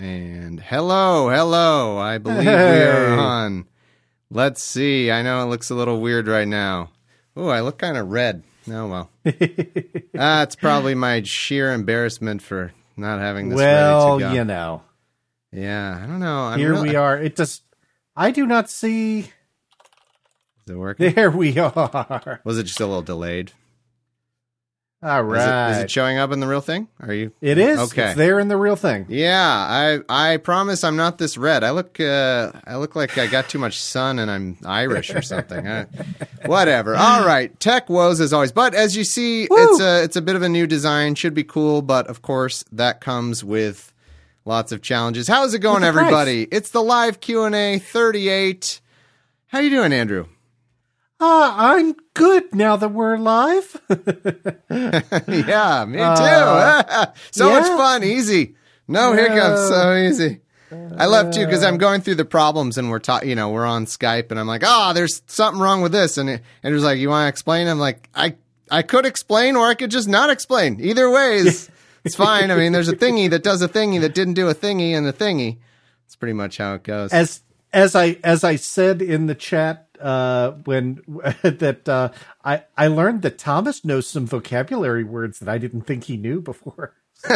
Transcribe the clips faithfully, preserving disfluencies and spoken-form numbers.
And hello, hello. I believe hey. we are on. Let's see. I know it looks a little weird right now. Oh, I look kind of red. Oh, well. That's probably my sheer embarrassment for not having this well, ready to go. Well, you know. Yeah, I don't know. I'm Here really, we are. It just, I do not see. Is it working? There we are. Was it just a little delayed? All right. Is it, is it showing up in the real thing? Are you? It is. Okay. It's there in the real thing. Yeah, I I promise I'm not this red. I look uh, I look like I got too much sun and I'm Irish or something. I, whatever. All right. Tech woes as always. But as you see, Woo! it's a it's a bit of a new design. Should be cool, but of course that comes with lots of challenges. How's it going, everybody? It's the live Q and A thirty-eight. How you doing, Andrew? Uh, I'm good now that we're live. Yeah, me too. Uh, so yeah. much fun. Easy. No Yeah. hiccups. So easy. I love too because I'm going through the problems and we're ta- you know, we're on Skype and I'm like, oh, there's something wrong with this. And it, and it was like, you want to explain? I'm like, I, I could explain or I could just not explain. Either way is it's fine. I mean, there's a thingy that does a thingy that didn't do a thingy and a thingy. It's pretty much how it goes. As, as I, as I said in the chat, Uh, when that uh, I I learned that Thomas knows some vocabulary words that I didn't think he knew before.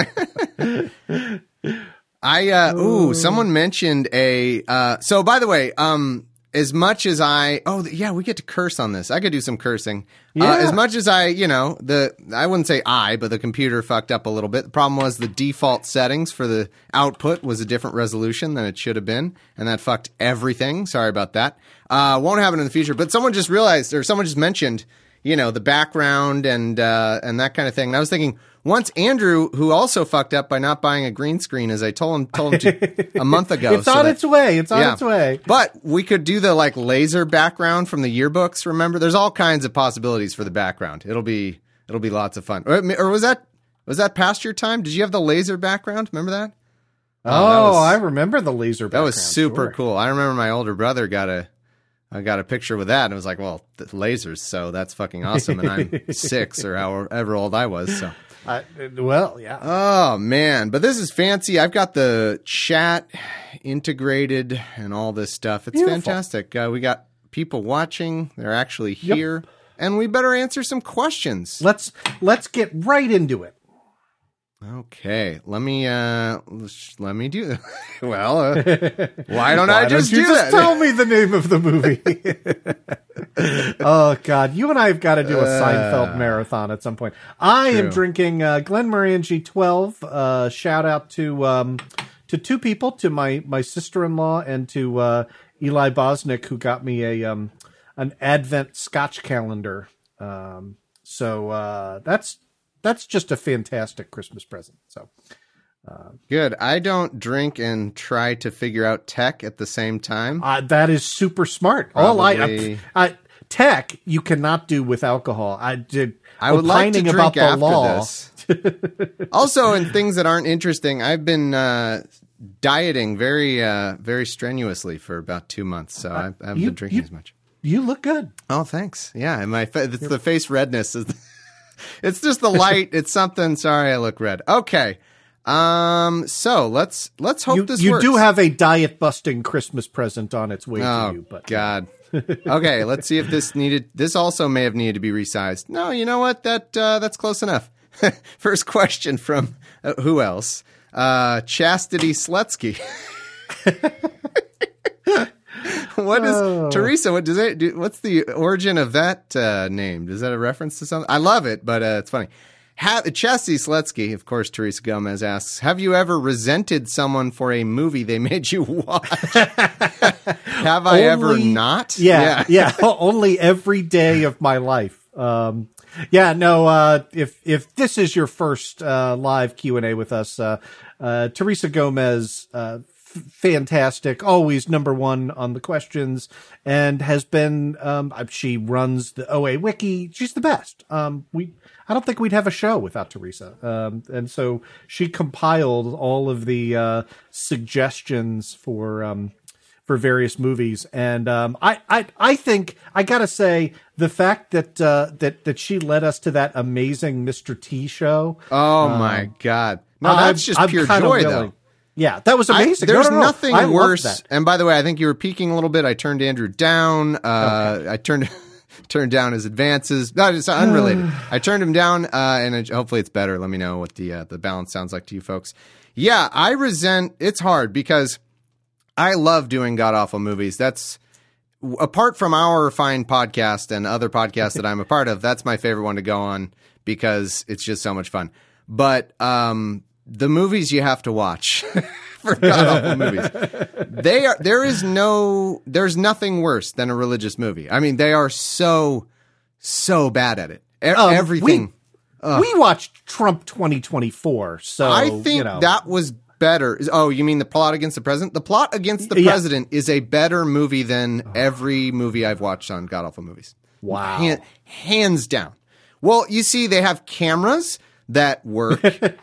I uh, ooh, someone mentioned a. Uh, so by the way, um, as much as I oh yeah, we get to curse on this. I could do some cursing. Yeah. Uh, as much as I, you know, the I wouldn't say I, but the computer fucked up a little bit. The problem was the default settings for the output was a different resolution than it should have been, and that fucked everything. Sorry about that. Uh, won't happen in the future. But someone just realized, or someone just mentioned, you know, the background and uh, and that kind of thing. And I was thinking, once Andrew, who also fucked up by not buying a green screen, as I told him told him to, a month ago. It's so on that, its way. It's on yeah. its way. But we could do the like laser background from the yearbooks. Remember, there's all kinds of possibilities for the background. It'll be it'll be lots of fun. Or, or was that was that past your time? Did you have the laser background? Remember that? Oh, oh that was, I remember the laser background. That was super sure. cool. I remember my older brother got a. I got a picture with that, and it was like, well, the lasers, so that's fucking awesome. And I'm six or however old I was. So, uh, well, yeah. Oh man, but this is fancy. I've got the chat integrated and all this stuff. It's Beautiful. fantastic. Uh, we got people watching; they're actually here, yep. And we better answer some questions. Let's let's get right into it. Okay, let me uh, let me do that. Well, uh, why don't why I just don't you do just that? Tell me the name of the movie. Oh God, you and I have got to do a uh, Seinfeld marathon at some point. I true. am drinking uh, Glenmorangie twelve. Uh, shout out to um, to two people, to my my sister-in-law and to uh, Eli Bosnick, who got me a um, an Advent Scotch calendar. Um, so uh, that's. That's just a fantastic Christmas present. So uh, good. I don't drink and try to figure out tech at the same time. Uh, that is super smart. Probably. All I, I, I tech you cannot do with alcohol. I did. I would like to drink about the after law. this. Also, in things that aren't interesting, I've been uh, dieting very, uh, very strenuously for about two months. So uh, I haven't you, been drinking you, as much. You look good. Oh, thanks. Yeah, and my fa- it's the face redness is. The- It's just the light. It's something. Sorry, I look red. Okay. Um. So let's let's hope you, this you works. You do have a diet busting Christmas present on its way oh, to you. But God. Okay. Let's see if this needed. This also may have needed to be resized. No. You know what? That uh, that's close enough. First question from uh, who else? Uh, Chastity Slutsky. What is oh. Teresa? What does it? Do, what's the origin of that uh, name? Is that a reference to something? I love it, but uh, it's funny. Have, Chastity Slutsky, of course. Teresa Gomez asks, "Have you ever resented someone for a movie they made you watch?" Have I only, ever not? Yeah, yeah. yeah. Only every day of my life. Um, yeah, no. Uh, if if this is your first uh, live Q and A with us, uh, uh, Teresa Gomez. Uh, Fantastic, always number one on the questions, and has been. Um, she runs the O A Wiki. She's the best. Um, we, I don't think we'd have a show without Teresa. Um, and so she compiled all of the uh, suggestions for um, for various movies, and um, I, I, I think I gotta say the fact that uh, that that she led us to that amazing Mister T show. Oh um, my God! No, that's I'm, just I'm pure joy, willing. though. Yeah, that was amazing. I, there's no, no, no. nothing I worse. That. And by the way, I think you were peaking a little bit. I turned Andrew down. Uh, okay. I turned turned down his advances. No, it's unrelated. I turned him down, uh, and it, hopefully it's better. Let me know what the uh, the balance sounds like to you folks. Yeah, I resent. It's hard because I love doing god awful movies. That's apart from our fine podcast and other podcasts that I'm a part of. That's my favorite one to go on because it's just so much fun. But um, the movies you have to watch for god awful movies, they are. There is no. There's nothing worse than a religious movie. I mean, they are so so bad at it. E- um, everything. We, we watched Trump twenty twenty-four, so I think you know. that was better. Oh, you mean The Plot Against the President? The Plot Against the yeah. President is a better movie than every movie I've watched on god awful movies. Wow, Han- hands down. Well, you see, they have cameras that work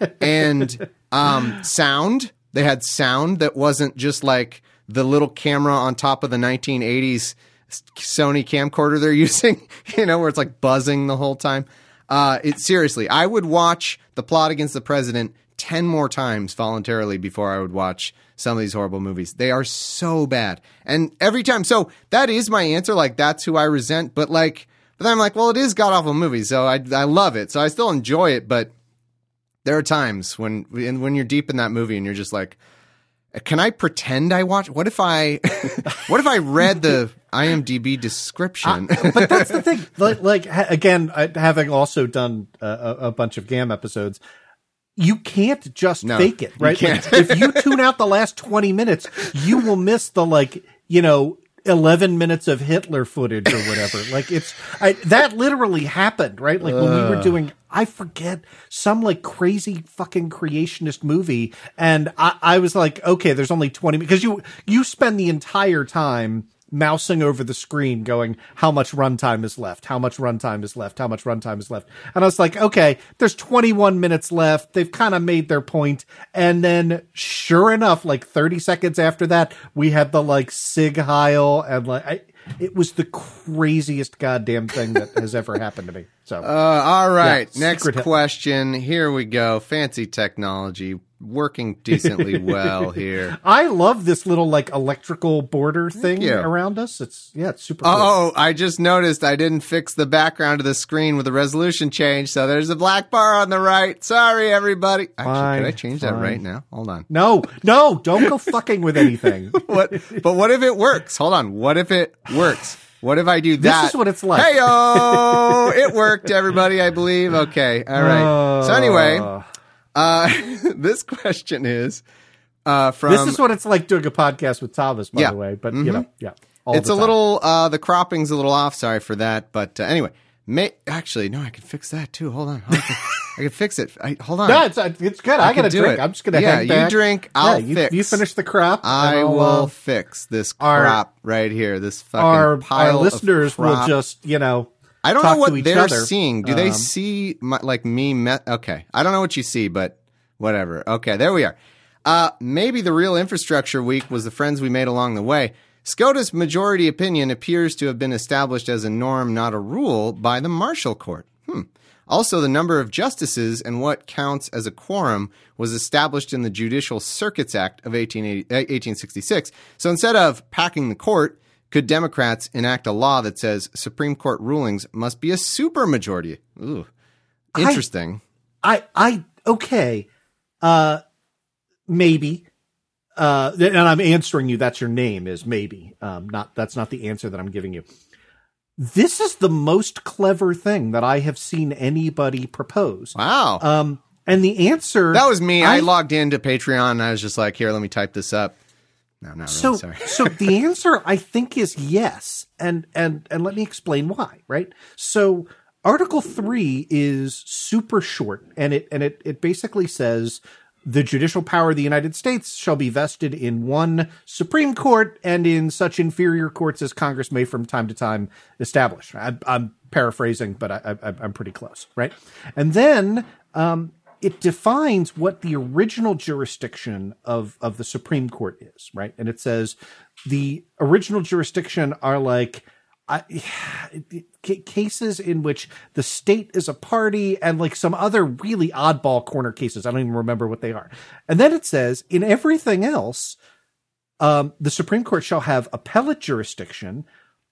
and um, sound. They had sound that wasn't just like the little camera on top of the nineteen eighties Sony camcorder they're using, you know, where it's like buzzing the whole time. Uh, it seriously, I would watch The Plot Against the President ten more times voluntarily before I would watch some of these horrible movies. They are so bad. And every time, so that is my answer. Like, that's who I resent. But like, but then I'm like, well, it is god awful movie, so I I love it. So I still enjoy it, but there are times when when you're deep in that movie and you're just like, can I pretend I watch? What if I, what if I read the IMDb description? uh, but that's the thing. Like, like again, I, having also done a, a bunch of G A M episodes, you can't just no, fake it, right? You can't. Like, if you tune out the last twenty minutes, you will miss the like, you know, eleven minutes of Hitler footage or whatever. Like it's I, that literally happened, right? Like when we were doing, I forget, some like crazy fucking creationist movie, and I, I was like, okay, there's only twenty because you you spend the entire time mousing over the screen going, how much runtime is left? How much runtime is left? How much runtime is left? And I was like, okay, there's twenty-one minutes left. They've kind of made their point. And then sure enough, like thirty seconds after that, we had the like Sig Heil and like, I, it was the craziest goddamn thing that has ever happened to me. So, uh, all right. Yeah, next question. Here we go. Fancy technology. Working decently well here. I love this little like electrical border thing you. around us. It's yeah, it's super cool. Oh, I just noticed I didn't fix the background of the screen with the resolution change, so there's a black bar on the right. Sorry, everybody. Actually, fine, can I change fine. that right now? Hold on. No, no, don't go fucking with anything. What? But what if it works? Hold on. What if it works? What if I do that? This is what it's like. Hey-o! It worked, everybody, I believe. Okay. All right. Uh, so anyway, uh, this question is uh, from... This is what it's like doing a podcast with Thomas, by yeah. the way. But, mm-hmm. you know, yeah. All it's the a time. little... Uh, the cropping's a little off. Sorry for that. But uh, anyway, may, actually, no, I can fix that, too. Hold on. Hold on. I can fix it. I, hold on. No, it's, it's good. I, I got to drink. It. I'm just going to yeah, hang back. Yeah, you drink. I'll yeah, you, fix. You finish the crop. I I'll, will uh, fix this our, crop right here. This fucking our, pile our listeners of crop. will just, you know, I don't talk know what to each they're other. seeing. Do um, they see my, like me? Me- okay. I don't know what you see, but whatever. Okay, there we are. Uh, maybe the real infrastructure week was the friends we made along the way. SCOTUS majority opinion appears to have been established as a norm, not a rule, by the Marshall Court. Hmm. Also, the number of justices and what counts as a quorum was established in the Judicial Circuits Act of eighteen sixty-six. So instead of packing the court, could Democrats enact a law that says Supreme Court rulings must be a supermajority? Ooh, interesting. I, I, I okay, uh, maybe. Uh, and I'm answering you. That's your name is maybe. Um, not that's not the answer that I'm giving you. This is the most clever thing that I have seen anybody propose. Wow. Um, and the answer that was me. I, I logged into Patreon and I was just like, here, let me type this up. No, not so, really. Sorry. So the answer I think is yes. And, and, and let me explain why, right? So Article three is super short and it, and it, it basically says the judicial power of the United States shall be vested in one Supreme Court and in such inferior courts as Congress may from time to time establish. I, I'm paraphrasing, but I, I, I'm pretty close, right? And then um, it defines what the original jurisdiction of, of the Supreme Court is, right? And it says the original jurisdiction are like I, cases in which the state is a party and like some other really oddball corner cases. I don't even remember what they are. And then it says in everything else, um, the Supreme Court shall have appellate jurisdiction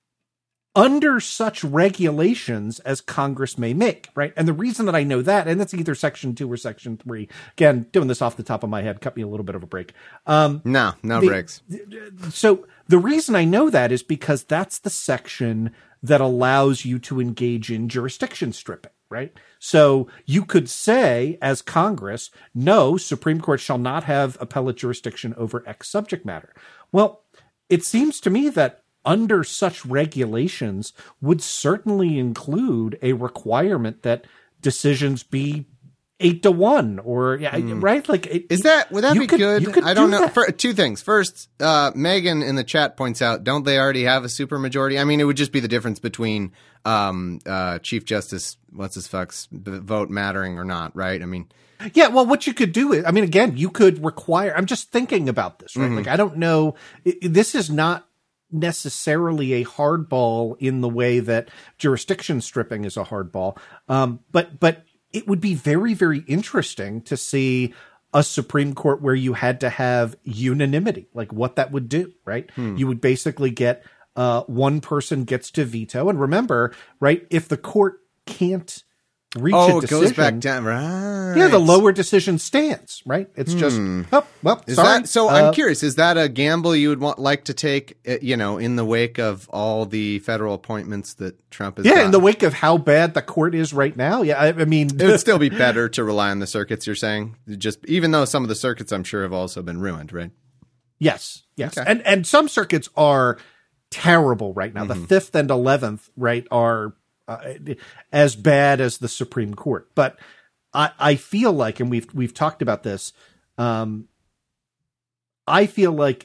under such regulations as Congress may make, right? And the reason that I know that, and that's either section two or section three, again, doing this off the top of my head, cut me a little bit of a break. Um, no, no the, breaks. So the reason I know that is because that's the section that allows you to engage in jurisdiction stripping, right? So you could say as Congress, no, Supreme Court shall not have appellate jurisdiction over X subject matter. Well, it seems to me that under such regulations would certainly include a requirement that decisions be eight to one or yeah, mm. right? Like, it, is that, would that be could, good? I don't do know. For, two things. First, uh, Megan in the chat points out, don't they already have a supermajority? I mean, it would just be the difference between, um, uh, Chief Justice, what's his fuck's vote mattering or not, right? I mean, yeah, well, what you could do is, I mean, again, you could require, I'm just thinking about this, right? Mm-hmm. Like, I don't know, it, this is not necessarily a hardball in the way that jurisdiction stripping is a hardball. Um, but, but it would be very, very interesting to see a Supreme Court where you had to have unanimity, like what that would do, right? Hmm. You would basically get, uh, one person gets to veto. And remember, right, if the court can't reach oh, a decision. It goes back down, right? Yeah, the lower decision stands, right? It's just, hmm. oh, well, is sorry. That, so uh, I'm curious, is that a gamble you would want like to take, you know, in the wake of all the federal appointments that Trump has Yeah, gotten? in the wake of how bad the court is right now. Yeah, I, I mean. It would still be better to rely on the circuits, you're saying? Just even though some of the circuits, I'm sure, have also been ruined, right? Yes, yes. Okay. And, and some circuits are terrible right now. Mm-hmm. The fifth and eleventh, right, are Uh, as bad as the Supreme Court. But I, I feel like, and we've we've talked about this, um, I feel like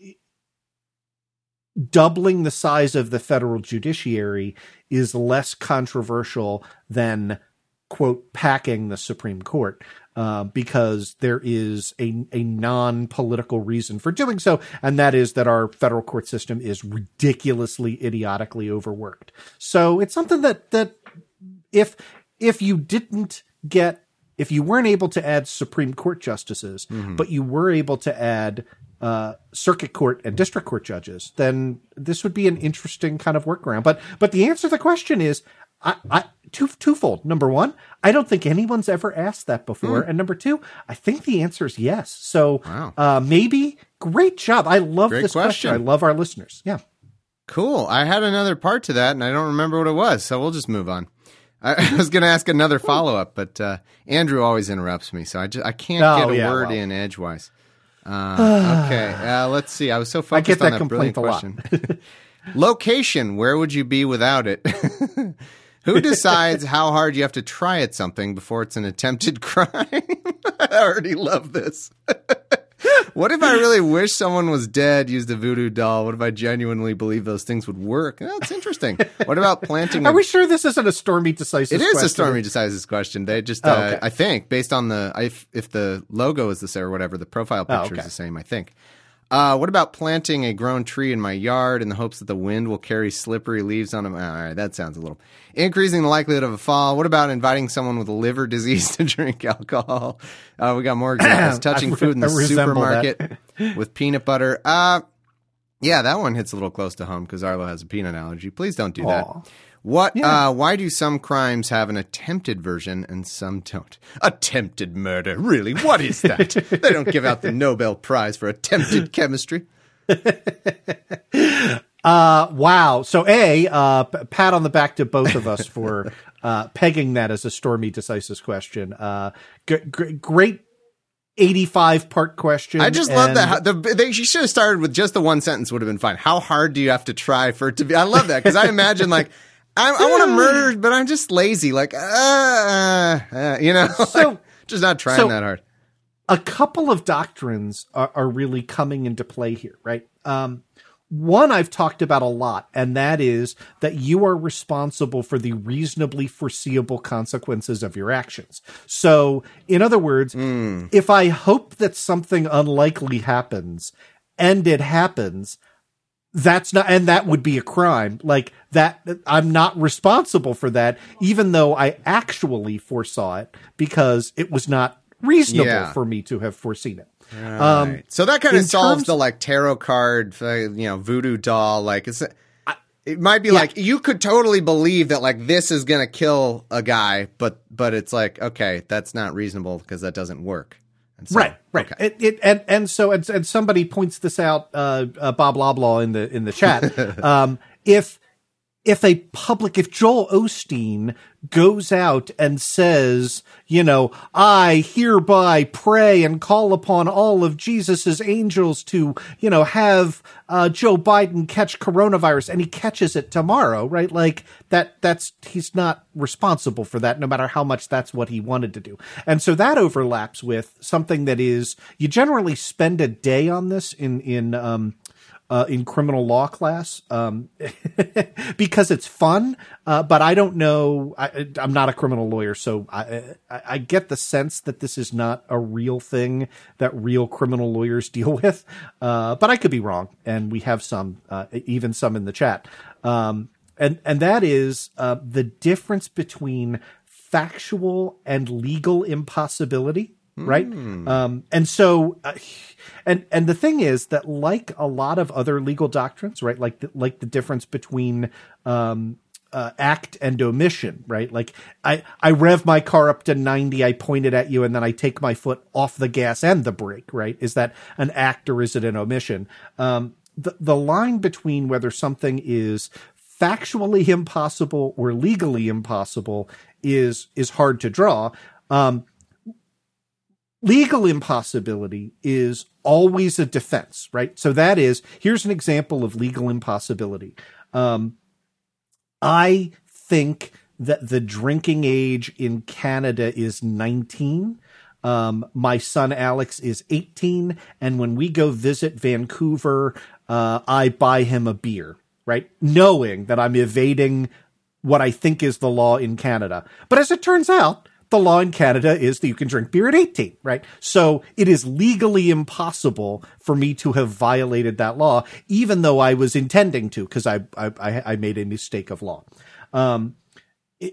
doubling the size of the federal judiciary is less controversial than, quote, packing the Supreme Court, uh, because there is a, a non-political reason for doing so, and that is that our federal court system is ridiculously, idiotically overworked. So it's something that that if if you didn't get, if you weren't able to add Supreme Court justices, mm-hmm. but you were able to add uh, circuit court and district court judges, then this would be an interesting kind of workaround. But but the answer to the question is, I, I two twofold. Number one, I don't think anyone's ever asked that before, mm. and number two, I think the answer is yes. So wow. uh, maybe great job. I love great this question. question. I love our listeners. Yeah, cool. I had another part to that, and I don't remember what it was, so we'll just move on. I, I was going to ask another follow up, but uh, Andrew always interrupts me, so I just I can't oh, get a yeah, word well. in edgewise. Uh, okay, uh, let's see. I was so focused I get that on that complaint brilliant a question. Location, where would you be without it? Who decides how hard you have to try at something before it's an attempted crime? I already love this. What if I really wish someone was dead, used a voodoo doll? What if I genuinely believe those things would work? That's interesting. What about planting? Are a... we sure this isn't a Stormy Decisis It is question? a Stormy Decisis question. They just, oh, uh, okay. I think, based on the, if, if the logo is the same or whatever, the profile picture oh, okay. is the same, I think. Uh, what about planting a grown tree in my yard in the hopes that the wind will carry slippery leaves on them? All right, that sounds a little... Increasing the likelihood of a fall. What about inviting someone with a liver disease to drink alcohol? Uh, we got more examples. Touching food in the supermarket with peanut butter. Uh, yeah, that one hits a little close to home because Arlo has a peanut allergy. Please don't do Aww. that. What? Yeah. Uh, why do some crimes have an attempted version and some don't? Attempted murder. Really? What is that? They don't give out the Nobel Prize for attempted chemistry. Uh, wow. So A, uh, p- pat on the back to both of us for, uh, pegging that as a Stormy Decisis question. Uh, g- g- great eighty-five part question. I just and... love that. The, they, she should have started with just the one sentence would have been fine. How hard do you have to try for it to be? I love that because I imagine like, I, I want to murder, but I'm just lazy. Like, uh, uh you know, so, like, just not trying so that hard. A couple of doctrines are, are really coming into play here, right? Um, One I've talked about a lot, and that is that you are responsible for the reasonably foreseeable consequences of your actions. So, in other words, mm. if I hope that something unlikely happens, and it happens, that's not, and that would be a crime. Like that, I'm not responsible for that, even though I actually foresaw it because it was not reasonable Yeah. for me to have foreseen it. Right. Um, so that kind of in solves terms- the like tarot card, uh, you know, voodoo doll. Like it's, it might be Yeah. like you could totally believe that like this is gonna kill a guy, but but it's like okay, that's not reasonable because that doesn't work. And so, right, right. Okay. It, it and and so and, and somebody points this out, uh, uh, Bob Loblaw in the in the chat. um, if if a public, if Joel Osteen goes out and says, you know, I hereby pray and call upon all of Jesus's angels to, you know, have uh, Joe Biden catch coronavirus, and he catches it tomorrow, right? Like that, that's, he's not responsible for that, no matter how much that's what he wanted to do. And so that overlaps with something that is, you generally spend a day on this in, in, um, Uh, in criminal law class, um, because it's fun. Uh, but I don't know. I, I'm not a criminal lawyer, so I, I, I get the sense that this is not a real thing that real criminal lawyers deal with. Uh, but I could be wrong, and we have some, uh, even some in the chat. Um, and and that is uh, the difference between factual and legal impossibility. Right. Mm. Um, and so, uh, and, and the thing is that like a lot of other legal doctrines, right, like, the, like the difference between, um, uh, act and omission, right? Like I, I rev my car up to ninety, I point it at you, and then I take my foot off the gas and the brake, right? Is that an act or is it an omission? Um, the, the line between whether something is factually impossible or legally impossible is, is hard to draw. Um, Legal impossibility is always a defense, right? So that is, here's an example of legal impossibility. Um, I think that the drinking age in Canada is nineteen. Um, my son Alex is eighteen. And when we go visit Vancouver, uh, I buy him a beer, right? Knowing that I'm evading what I think is the law in Canada. But as it turns out, the law in Canada is that you can drink beer at eighteen, right? So it is legally impossible for me to have violated that law, even though I was intending to, because I, I I made a mistake of law. Um, it,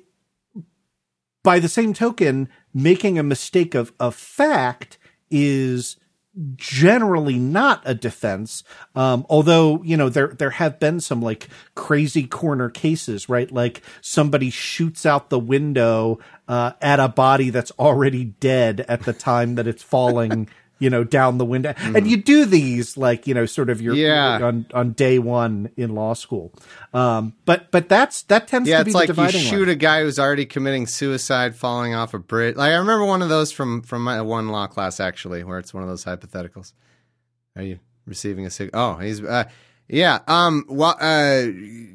by the same token, making a mistake of, of fact is generally not a defense. Um, although, you know, there, there have been some like crazy corner cases, right? Like somebody shoots out the window, uh, at a body that's already dead at the time that it's falling, you know, down the window. Mm. And you do these like, you know, sort of your, yeah. on, on day one in law school. Um, but, but that's, that tends yeah, to be it's the like dividing you shoot line. a guy who's already committing suicide falling off a bridge. Like I remember one of those from, from my one law class actually, where it's one of those hypotheticals. Are you receiving a sig? Oh, he's, uh, yeah. Um, well, uh,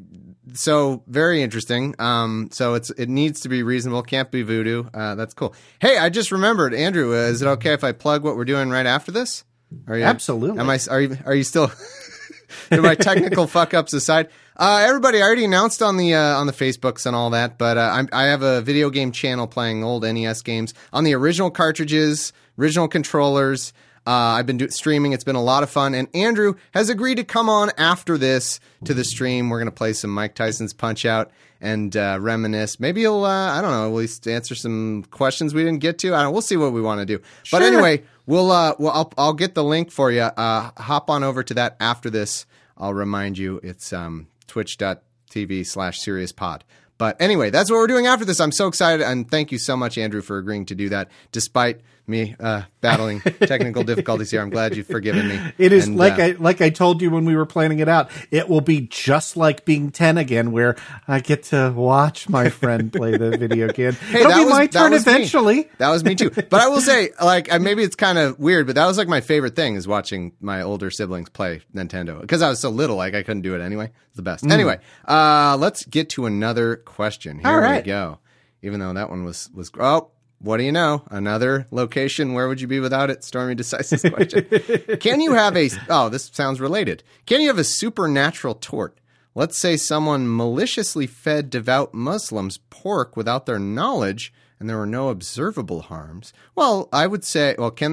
so very interesting. Um, so it's, it needs to be reasonable. Can't be voodoo. Uh, that's cool. Hey, I just remembered, Andrew, uh, is it okay if I plug what we're doing right after this? Are you, Absolutely. Am I, are you, are you still, are my technical fuck ups aside? Uh, everybody, I already announced on the, uh, on the Facebooks and all that, but, uh, I'm, I have a video game channel playing old N E S games on the original cartridges, original controllers. Uh, I've been do- streaming. It's been a lot of fun. And Andrew has agreed to come on after this to the stream. We're going to play some Mike Tyson's Punch-Out and uh, reminisce. Maybe he'll, uh, I don't know, at least answer some questions we didn't get to. I don't know. We'll see what we want to do. Sure. But anyway, we'll, uh, well, I'll, I'll get the link for you. Uh, hop on over to that after this. I'll remind you it's um, twitch.tv slash SeriousPod. But anyway, that's what we're doing after this. I'm so excited, and thank you so much, Andrew, for agreeing to do that, despite me uh, battling technical difficulties here. I'm glad you've forgiven me. It is and, like uh, I like I told you when we were planning it out. It will be just like being ten again, where I get to watch my friend play the video game. Hey, It'll that be was- my that turn was me. eventually. That was me too. But I will say, like, uh, maybe it's kind of weird, but that was like my favorite thing is watching my older siblings play Nintendo because I was so little, like I couldn't do it anyway. It's the best. Mm. Anyway, uh, let's get to another question. Here All right. we go. Even though that one was was oh. What do you know? Another location. Where would you be without it? Stormy Decisis question. Can you have a... Oh, this sounds related. Can you have a supernatural tort? Let's say someone maliciously fed devout Muslims pork without their knowledge and there were no observable harms. Well, I would say... Well, can they...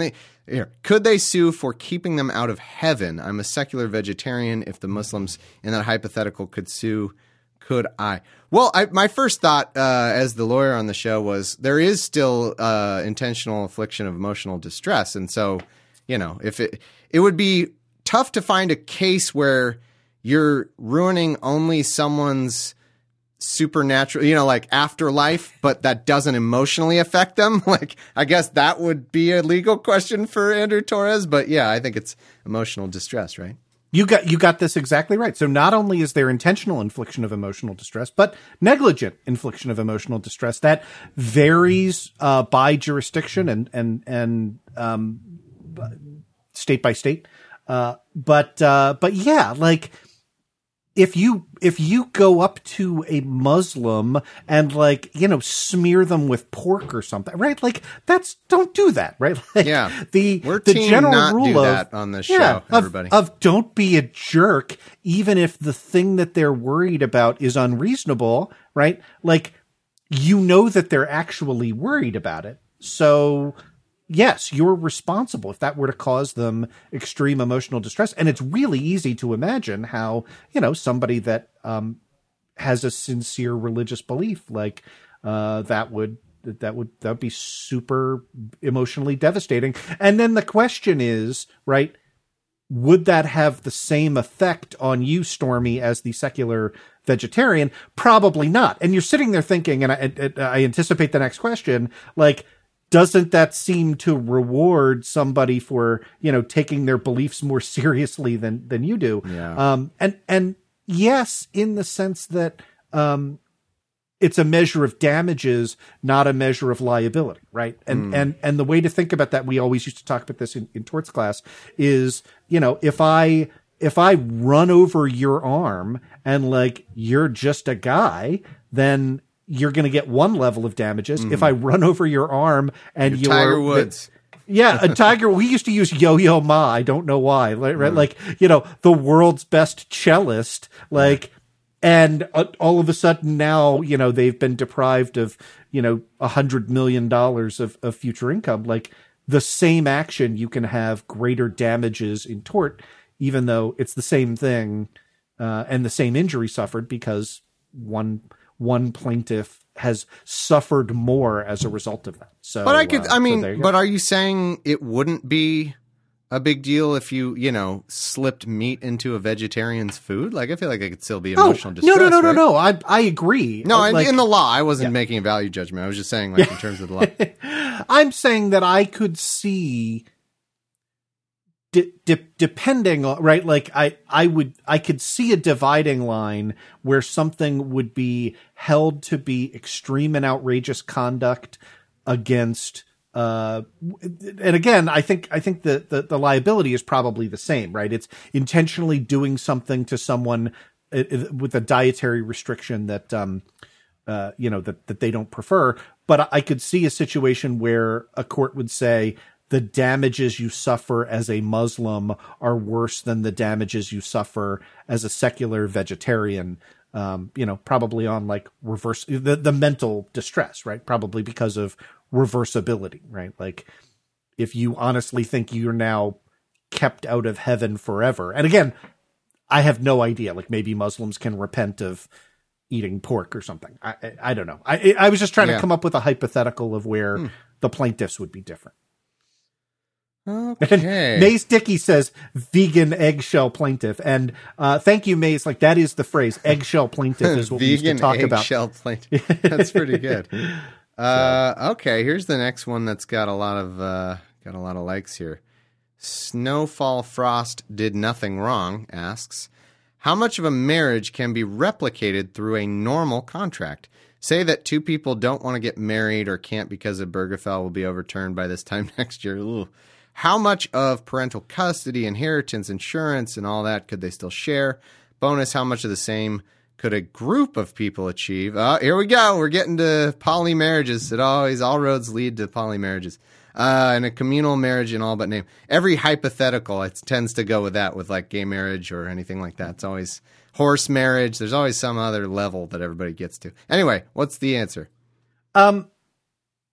Here, could they sue for keeping them out of heaven? I'm a secular vegetarian. If the Muslims in that hypothetical could sue, could I? Well, I, my first thought uh, as the lawyer on the show was there is still uh, intentional infliction of emotional distress. And so, you know, if it it would be tough to find a case where you're ruining only someone's supernatural, you know, like afterlife, but that doesn't emotionally affect them. Like, I guess that would be a legal question for Andrew Torres. But yeah, I think it's emotional distress, right? You got you got this exactly right. So not only is there intentional infliction of emotional distress, but negligent infliction of emotional distress that varies uh, by jurisdiction and and and um, state by state. Uh, but uh, but yeah, like. If you if you go up to a Muslim and like, you know, smear them with pork or something, right? Like that's don't do that, right? Like, yeah, the we're the team general not rule do of, that on this yeah, show, everybody. Of, of don't be a jerk, even if the thing that they're worried about is unreasonable, right? Like you know that they're actually worried about it, so. Yes, you're responsible if that were to cause them extreme emotional distress. And it's really easy to imagine how, you know, somebody that um, has a sincere religious belief, like uh, that would that would that would be super emotionally devastating. And then the question is, right, would that have the same effect on you, Stormy, as the secular vegetarian? Probably not. And you're sitting there thinking, and I, I anticipate the next question, like, doesn't that seem to reward somebody for, you know, taking their beliefs more seriously than, than you do? Yeah. Um, and, and yes, in the sense that, um, it's a measure of damages, not a measure of liability. Right. And, mm. and, and the way to think about that, we always used to talk about this in, in torts class is, you know, if I, if I run over your arm and like, you're just a guy, then you're going to get one level of damages. Mm. If I run over your arm and you're, you're Tiger Woods. Yeah, a Tiger. We used to use Yo-Yo Ma. I don't know why. Right? Mm. Like, you know, the world's best cellist. Like, and uh, all of a sudden now, you know, they've been deprived of, you know, a hundred million dollars of, of future income. Like the same action, you can have greater damages in tort, even though it's the same thing uh, and the same injury suffered because one. one plaintiff has suffered more as a result of that. So, but I could, uh, I mean, so but are you saying it wouldn't be a big deal if you, you know, slipped meat into a vegetarian's food? Like, I feel like it could still be emotional oh, distress. No, no, no, right? no, no. I, I agree. No, like, in the law, I wasn't yeah. making a value judgment. I was just saying, like, in terms of the law. I'm saying that I could see, de- de- depending on, right, like, I, I would, I could see a dividing line where something would be held to be extreme and outrageous conduct against, uh, and again, I think, I think the, the, the liability is probably the same, right? It's intentionally doing something to someone uh, with a dietary restriction that, um, uh, you know, that, that they don't prefer. But I could see a situation where a court would say the damages you suffer as a Muslim are worse than the damages you suffer as a secular vegetarian. Um, you know, probably on like reverse the, the mental distress, right? Probably because of reversibility, right? Like if you honestly think you're now kept out of heaven forever. And again, I have no idea, like maybe Muslims can repent of eating pork or something. I, I, I don't know. I, I was just trying yeah. to come up with a hypothetical of where hmm. the plaintiffs would be different. Okay. Maze Dickey says vegan eggshell plaintiff. And uh, thank you, Maze. Like that is the phrase. Eggshell plaintiff is what we used to talk vegan about. Eggshell plaintiff. That's pretty good. Uh, okay, here's the next one that's got a lot of uh, got a lot of likes here. Snowfall Frost did nothing wrong asks, how much of a marriage can be replicated through a normal contract? Say that two people don't want to get married or can't because of Obergefell will be overturned by this time next year. Ooh. How much of parental custody, inheritance, insurance, and all that could they still share? Bonus, how much of the same could a group of people achieve? Oh, here we go. We're getting to poly marriages. It always, all roads lead to poly marriages. Uh, and a communal marriage in all but name. Every hypothetical, it tends to go with that, with like gay marriage or anything like that. It's always horse marriage. There's always some other level that everybody gets to. Anyway, what's the answer? Um,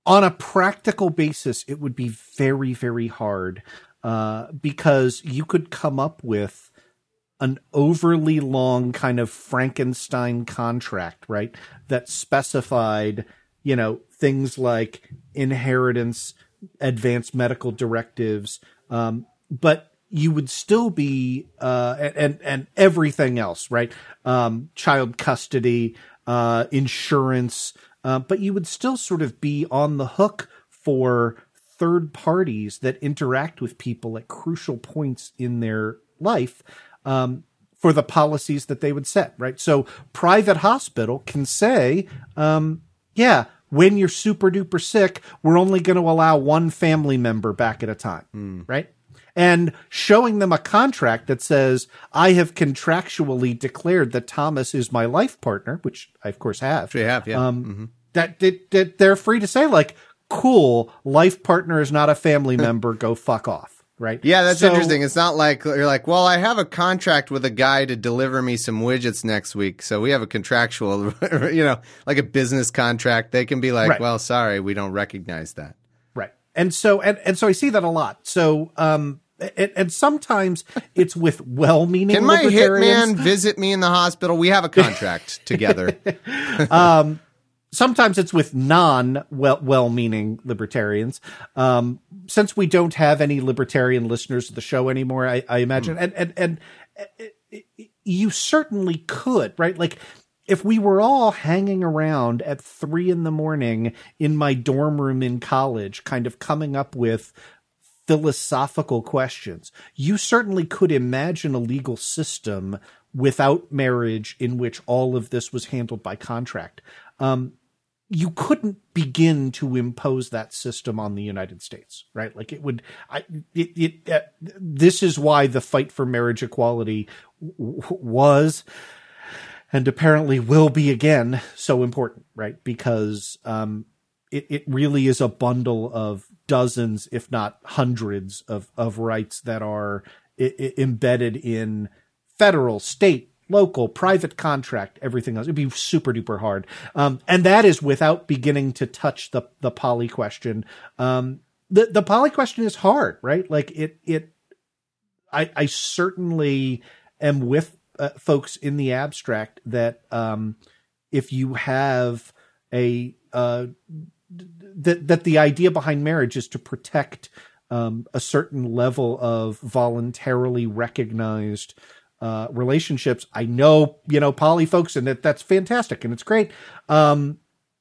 on a practical basis, it would be very, very hard uh, because you could come up with an overly long kind of Frankenstein contract, right? That specified, you know, things like inheritance, advanced medical directives, um, but you would still be, uh, and, and everything else, right? Um, child custody, uh, insurance, uh, but you would still sort of be on the hook for third parties that interact with people at crucial points in their life, um, for the policies that they would set, right? So private hospital can say, um, yeah, when you're super duper sick, we're only going to allow one family member back at a time, mm. right? And showing them a contract that says, I have contractually declared that Thomas is my life partner, which I, of course, have. They have, yeah. Um, mm-hmm. that, that, that they're free to say, like, cool, life partner is not a family member, go fuck off, right? Yeah, that's so, interesting. It's not like you're like, well, I have a contract with a guy to deliver me some widgets next week, so we have a contractual, you know, like a business contract. They can be like, right. well, sorry, we don't recognize that. Right. And so, and, and so I see that a lot. So, um, And, and sometimes it's with well-meaning. Can my libertarians. hitman visit me in the hospital? We have a contract together. um, sometimes it's with non-well well-meaning libertarians. Um, since we don't have any libertarian listeners to the show anymore, I, I imagine, mm. and and and it, it, you certainly could, right? Like, if we were all hanging around at three in the morning in my dorm room in college, kind of coming up with philosophical questions, you certainly could imagine a legal system without marriage in which all of this was handled by contract. Um, you couldn't begin to impose that system on the United States, right? Like it would, I, it, it, uh, this is why the fight for marriage equality w- was, and apparently will be again, so important, right? Because, um, It, it really is a bundle of dozens, if not hundreds, of, of rights that are I- I embedded in federal, state, local, private contract, everything else. It'd be super duper hard. Um, and that is without beginning to touch the, the poly question. Um, the, the poly question is hard, right? Like it, it, I, I certainly am with uh, folks in the abstract that, um, if you have a, uh, that that the idea behind marriage is to protect um, a certain level of voluntarily recognized uh, relationships. I know, you know, poly folks, and that that's fantastic and it's great. Um,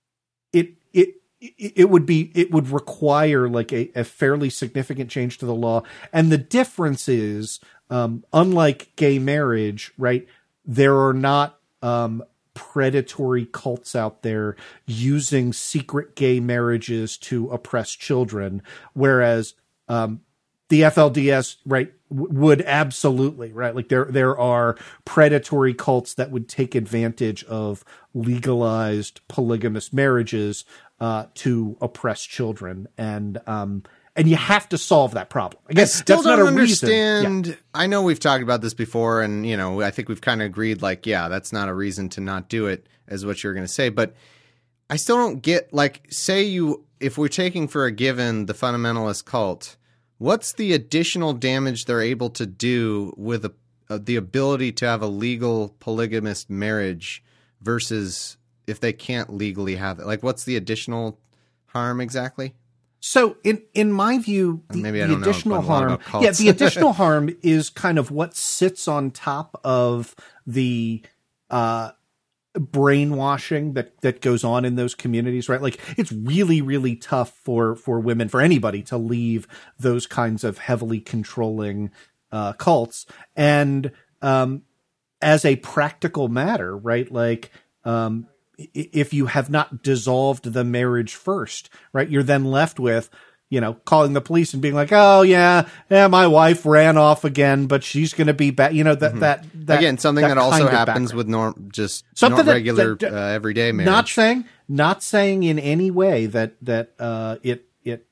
it it it would be it would require like a, a fairly significant change to the law, and the difference is, um, unlike gay marriage, right? There are not um, predatory cults out there using secret gay marriages to oppress children, whereas um, the F L D S, right, w- would absolutely, right, like there there are predatory cults that would take advantage of legalized polygamous marriages uh, to oppress children, and um, and you have to solve that problem. I guess I still that's don't not a understand. Reason. Yeah. I know we've talked about this before, and you know, I think we've kind of agreed, like, yeah, that's not a reason to not do it, as what you're going to say. But I still don't get, like, say you, if we're taking for a given the fundamentalist cult, what's the additional damage they're able to do with a, uh, the ability to have a legal polygamous marriage versus if they can't legally have it? Like, what's the additional harm exactly? So in, in my view, the, Maybe I the don't additional know harm, yeah, the additional harm is kind of what sits on top of the, uh, brainwashing that, that goes on in those communities, right? Like it's really, really tough for, for women, for anybody to leave those kinds of heavily controlling, uh, cults. And, um, as a practical matter, right? Like, um, if you have not dissolved the marriage first, right, you're then left with, you know, calling the police and being like, oh yeah, yeah, my wife ran off again, but she's going to be back. You know, that, mm-hmm. that, that, again, something that, that also happens background. with norm, just something nor- regular, that, that, uh, everyday marriage. Not saying, not saying in any way that, that, uh, it, it,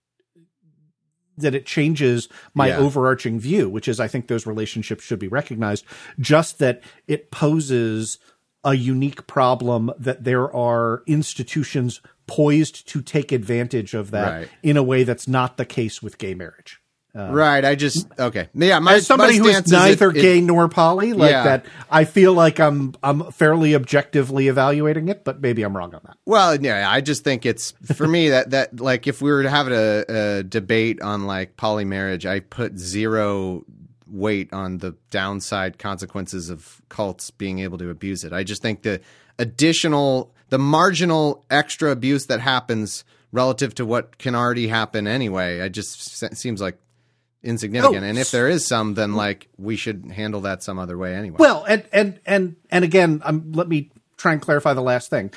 that it changes my yeah. overarching view, which is I think those relationships should be recognized, just that it poses a unique problem that there are institutions poised to take advantage of that Right. in a way that's not the case with gay marriage. Uh, right. I just okay. Yeah. My As somebody my who is stance neither it, it, gay nor poly, like Yeah. that, I feel like I'm I'm fairly objectively evaluating it, but maybe I'm wrong on that. Well, yeah, I just think it's for me that that like if we were to have a, a debate on like poly marriage, I put zero weight on the downside consequences of cults being able to abuse it. I just think the additional, the marginal extra abuse that happens relative to what can already happen anyway, I just it seems like insignificant. Oh, and if there is some, then like we should handle that some other way anyway. Well, and and and and again, um, let me try and clarify the last thing.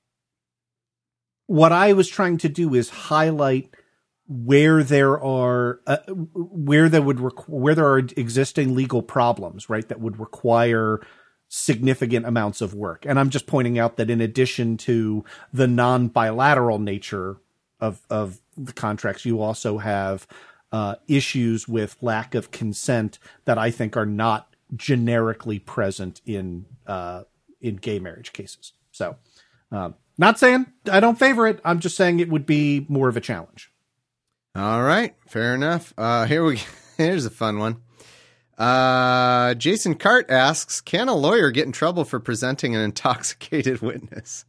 What I was trying to do is highlight where there are uh, where there would requ- where there are existing legal problems, right, that would require significant amounts of work. And I'm just pointing out that in addition to the non-bilateral nature of of the contracts, you also have uh, issues with lack of consent that I think are not generically present in uh, in gay marriage cases. So, um, not saying I don't favor it. I'm just saying it would be more of a challenge. All right, fair enough. Uh, here we here's a fun one. Uh, Jason Cart asks, "Can a lawyer get in trouble for presenting an intoxicated witness,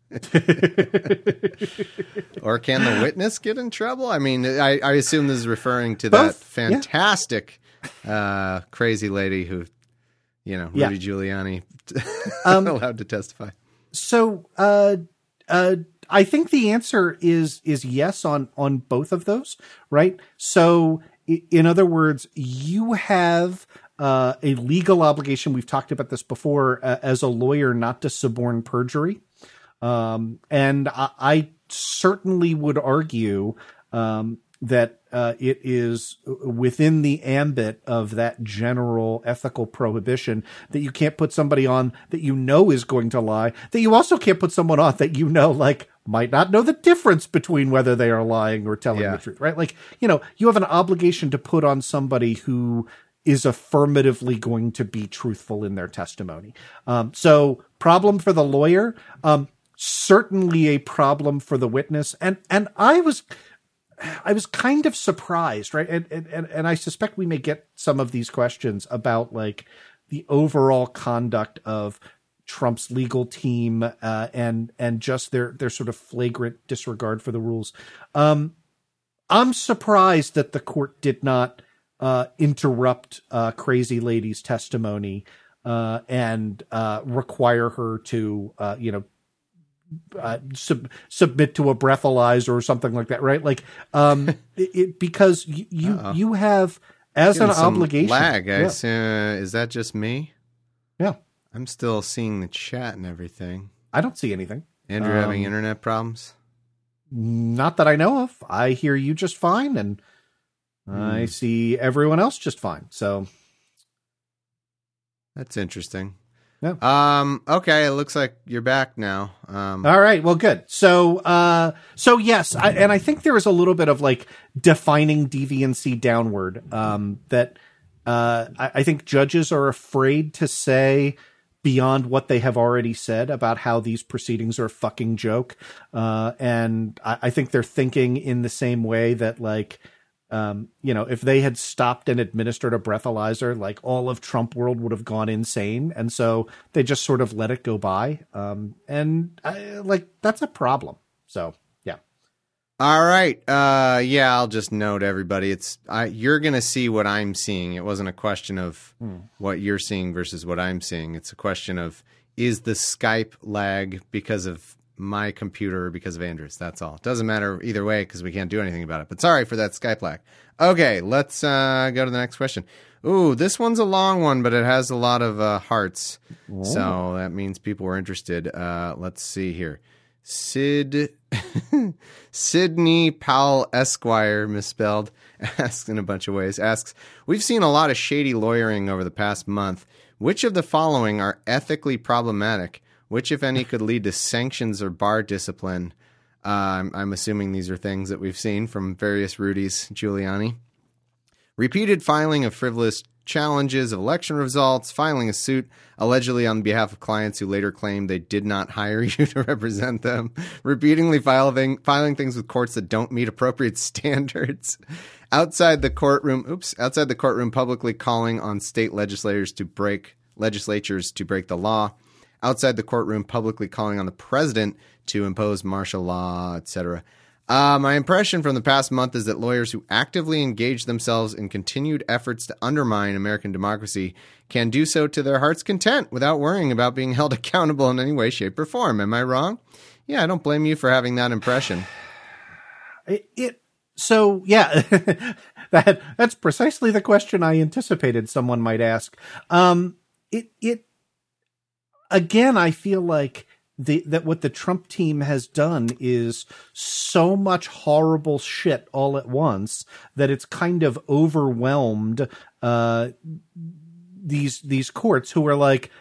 or can the witness get in trouble?" I mean, I, I assume this is referring to Both, that fantastic, yeah. uh, crazy lady who, you know, Rudy yeah. Giuliani um, allowed to testify. So, uh, uh, I think the answer is is yes on on both of those, right? So, in other words, you have uh, a legal obligation. We've talked about this before, uh, as a lawyer, not to suborn perjury, um, and I, I certainly would argue um, that uh, it is within the ambit of that general ethical prohibition that you can't put somebody on that you know is going to lie, that you also can't put someone on that you know, like, might not know the difference between whether they are lying or telling yeah. the truth, right? Like, you know, you have an obligation to put on somebody who is affirmatively going to be truthful in their testimony. Um, so problem for the lawyer, um, certainly a problem for the witness. And, and I was, I was kind of surprised, right? And, and, and I suspect we may get some of these questions about like the overall conduct of Trump's legal team, uh, and, and just their, their sort of flagrant disregard for the rules. Um, I'm surprised that the court did not, uh, interrupt, uh, Crazy Lady's testimony, uh, and, uh, require her to, uh, you know, uh, sub- submit to a breathalyzer or something like that, right? Like, um, it, it, because you, you, you have as Getting an some obligation. lag. I Yeah. assume, uh, is that just me? Yeah. I'm still seeing the chat and everything. I don't see anything. Andrew Um, having internet problems? Not that I know of. I hear you just fine, and I see everyone else just fine. So That's interesting. Yeah. Um, okay, it looks like you're back now. Um, all right, well, good. So, uh, so yes, I, and I think there is a little bit of like defining deviancy downward. Um, that uh, I, I think judges are afraid to say beyond what they have already said about how these proceedings are a fucking joke. Uh, and I, I think they're thinking in the same way that like, um, you know, if they had stopped and administered a breathalyzer, like all of Trump world would have gone insane. And so they just sort of let it go by. Um, and I, like, that's a problem. So, yeah. all right. Uh, yeah, I'll just note everybody. It's I, you're going to see what I'm seeing. It wasn't a question of Hmm. what you're seeing versus what I'm seeing. It's a question of, is the Skype lag because of my computer or because of Andrew's? That's all. It doesn't matter either way because we can't do anything about it. But sorry for that Skype lag. Okay, let's uh, go to the next question. Ooh, this one's a long one, but it has a lot of uh, hearts. Whoa. So that means people were interested. Uh, let's see here. Sid Sydney Powell Esquire, misspelled, asks in a bunch of ways, asks, we've seen a lot of shady lawyering over the past month. Which of the following are ethically problematic? Which, if any, could lead to sanctions or bar discipline? Uh, I'm, I'm assuming these are things that we've seen from various Rudy's Giuliani. Repeated filing of frivolous challenges of election results, filing a suit allegedly on behalf of clients who later claimed they did not hire you to represent them, repeatedly filing, filing things with courts that don't meet appropriate standards, outside the courtroom, oops, outside the courtroom publicly calling on state legislators to break, legislatures to break the law, outside the courtroom publicly calling on the president to impose martial law, et cetera. Uh, my impression from the past month is that lawyers who actively engage themselves in continued efforts to undermine American democracy can do so to their heart's content without worrying about being held accountable in any way, shape, or form. Am I wrong? Yeah, I don't blame you for having that impression. It, it so yeah, that that's precisely the question I anticipated someone might ask. Um, it it again, I feel like. The, that what the Trump team has done is so much horrible shit all at once that it's kind of overwhelmed uh, these these courts who are like,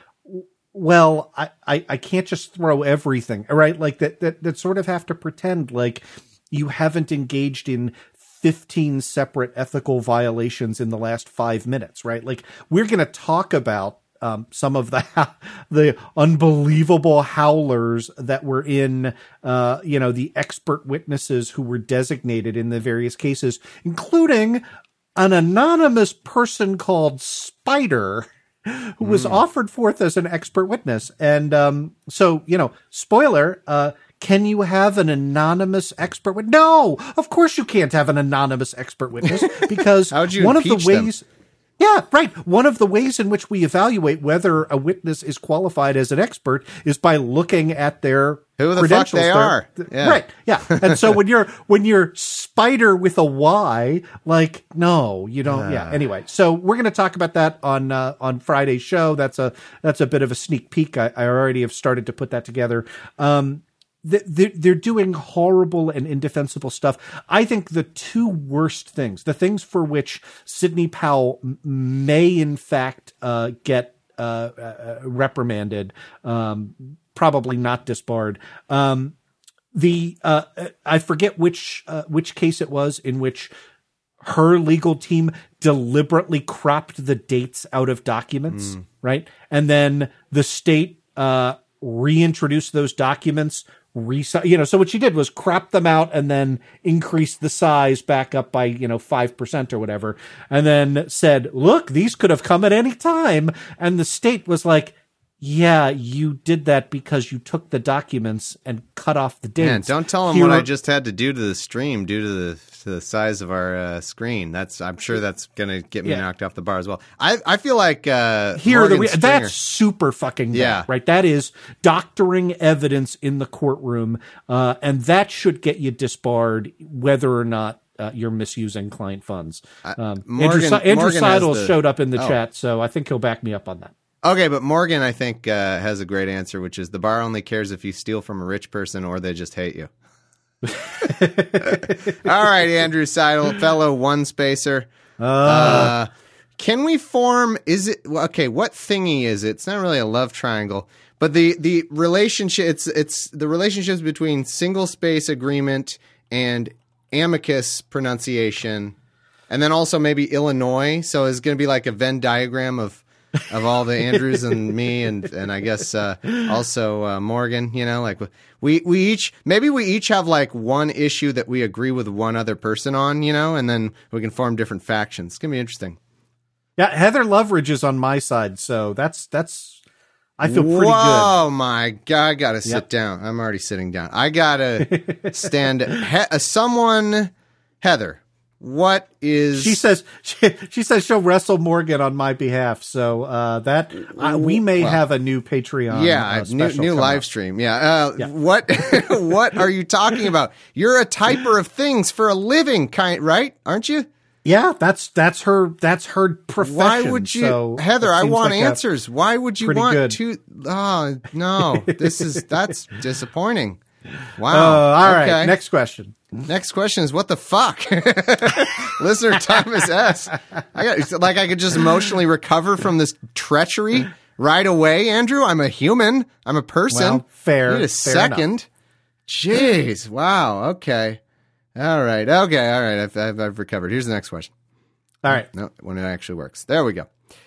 well, I, I, I can't just throw everything, right? Like that, that that sort of have to pretend like you haven't engaged in fifteen separate ethical violations in the last five minutes, right? Like we're going to talk about Um, some of the the unbelievable howlers that were in, uh, you know, the expert witnesses who were designated in the various cases, including an anonymous person called Spider, who was mm. offered forth as an expert witness. And um, so, you know, spoiler, uh, can you have an anonymous expert witness? No, of course you can't have an anonymous expert witness because How'd you one of the them? ways... Yeah, right. One of the ways in which we evaluate whether a witness is qualified as an expert is by looking at their Who the credentials. fuck they their, are. Yeah. Right. Yeah. And so when you're when you're Spider with a Y, like no, you don't. Uh. Yeah. Anyway, so we're going to talk about that on uh, on Friday's show. That's a that's a bit of a sneak peek. I, I already have started to put that together. Um, They're, they're doing horrible and indefensible stuff. I think the two worst things, the things for which Sidney Powell may in fact uh, get uh, uh, reprimanded, um, probably not disbarred. Um, the uh, I forget which uh, which case it was in which her legal team deliberately cropped the dates out of documents, mm. right? And then the state uh, reintroduced those documents. Resi- you know, so what she did was crop them out and then increase the size back up by, you know, five percent or whatever. And then said, look, these could have come at any time. And the state was like, yeah, you did that because you took the documents and cut off the dates. Man, don't tell them Here, what I just had to do to the stream due to the to the size of our uh, screen. That's I'm sure that's going to get me yeah. knocked off the bar as well. I, I feel like uh, Here Morgan the re- Stringer, that's super fucking bad, yeah. right? That is doctoring evidence in the courtroom, uh, and that should get you disbarred whether or not Uh, you're misusing client funds. Um, Morgan, Andrew, Andrew Morgan Seidel the, showed up in the oh. chat, so I think he'll back me up on that. Okay, but Morgan, I think, uh, has a great answer, which is the bar only cares if you steal from a rich person or they just hate you. All right, Andrew Seidel, fellow one spacer. Uh, uh, can we form, is it, okay, what thingy is it? It's not really a love triangle, but the, the relationship, it's, it's the relationships between single space agreement and amicus pronunciation, and then also maybe Illinois. So it's going to be like a Venn diagram of of all the Andrews and me, and and I guess uh, also uh, Morgan. You know, like we we each maybe we each have like one issue that we agree with one other person on. You know, and then we can form different factions. It's gonna be interesting. Yeah, Heather Loveridge is on my side, so that's that's. I feel pretty Whoa, good. Oh my God, I gotta sit Yep. down. I'm already sitting down. I gotta stand. He, uh, someone, Heather. What is she says? She, she says she'll wrestle Morgan on my behalf. So uh, that uh, we may well, have a new Patreon. Yeah, uh, new, new live up. stream. Yeah. Uh, yeah. What What are you talking about? You're a typer of things for a living, kind right? Aren't you? Yeah, that's that's her that's her profession. Why would you, so Heather? I want like answers. Why would you want good. to? Oh no, this is that's disappointing. Wow. Uh, all okay. right. Next question. Next question is what the fuck? Listener Thomas S. I got like I could just emotionally recover from this treachery right away, Andrew. I'm a human. I'm a person. Well, fair. I need a fair second. Enough. Jeez. Wow. Okay. All right. Okay. All right. I've, I've, I've recovered. Here's the next question. All right. No, when it actually works. There we go.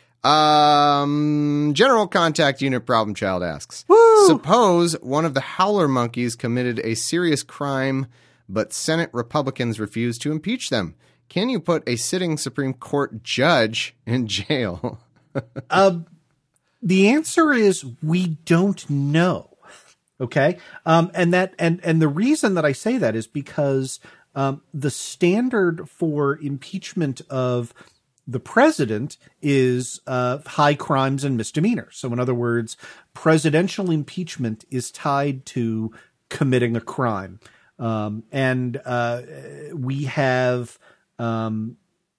Um, General Contact Unit Problem Child asks, Woo! Suppose one of the Howler monkeys committed a serious crime, but Senate Republicans refused to impeach them. Can you put a sitting Supreme Court judge in jail? uh, the answer is we don't know. Okay. Um, and that, and, and the reason that I say that is because, um, the standard for impeachment of the president is, uh, high crimes and misdemeanors. So in other words, presidential impeachment is tied to committing a crime. Um, and, uh, we have, um,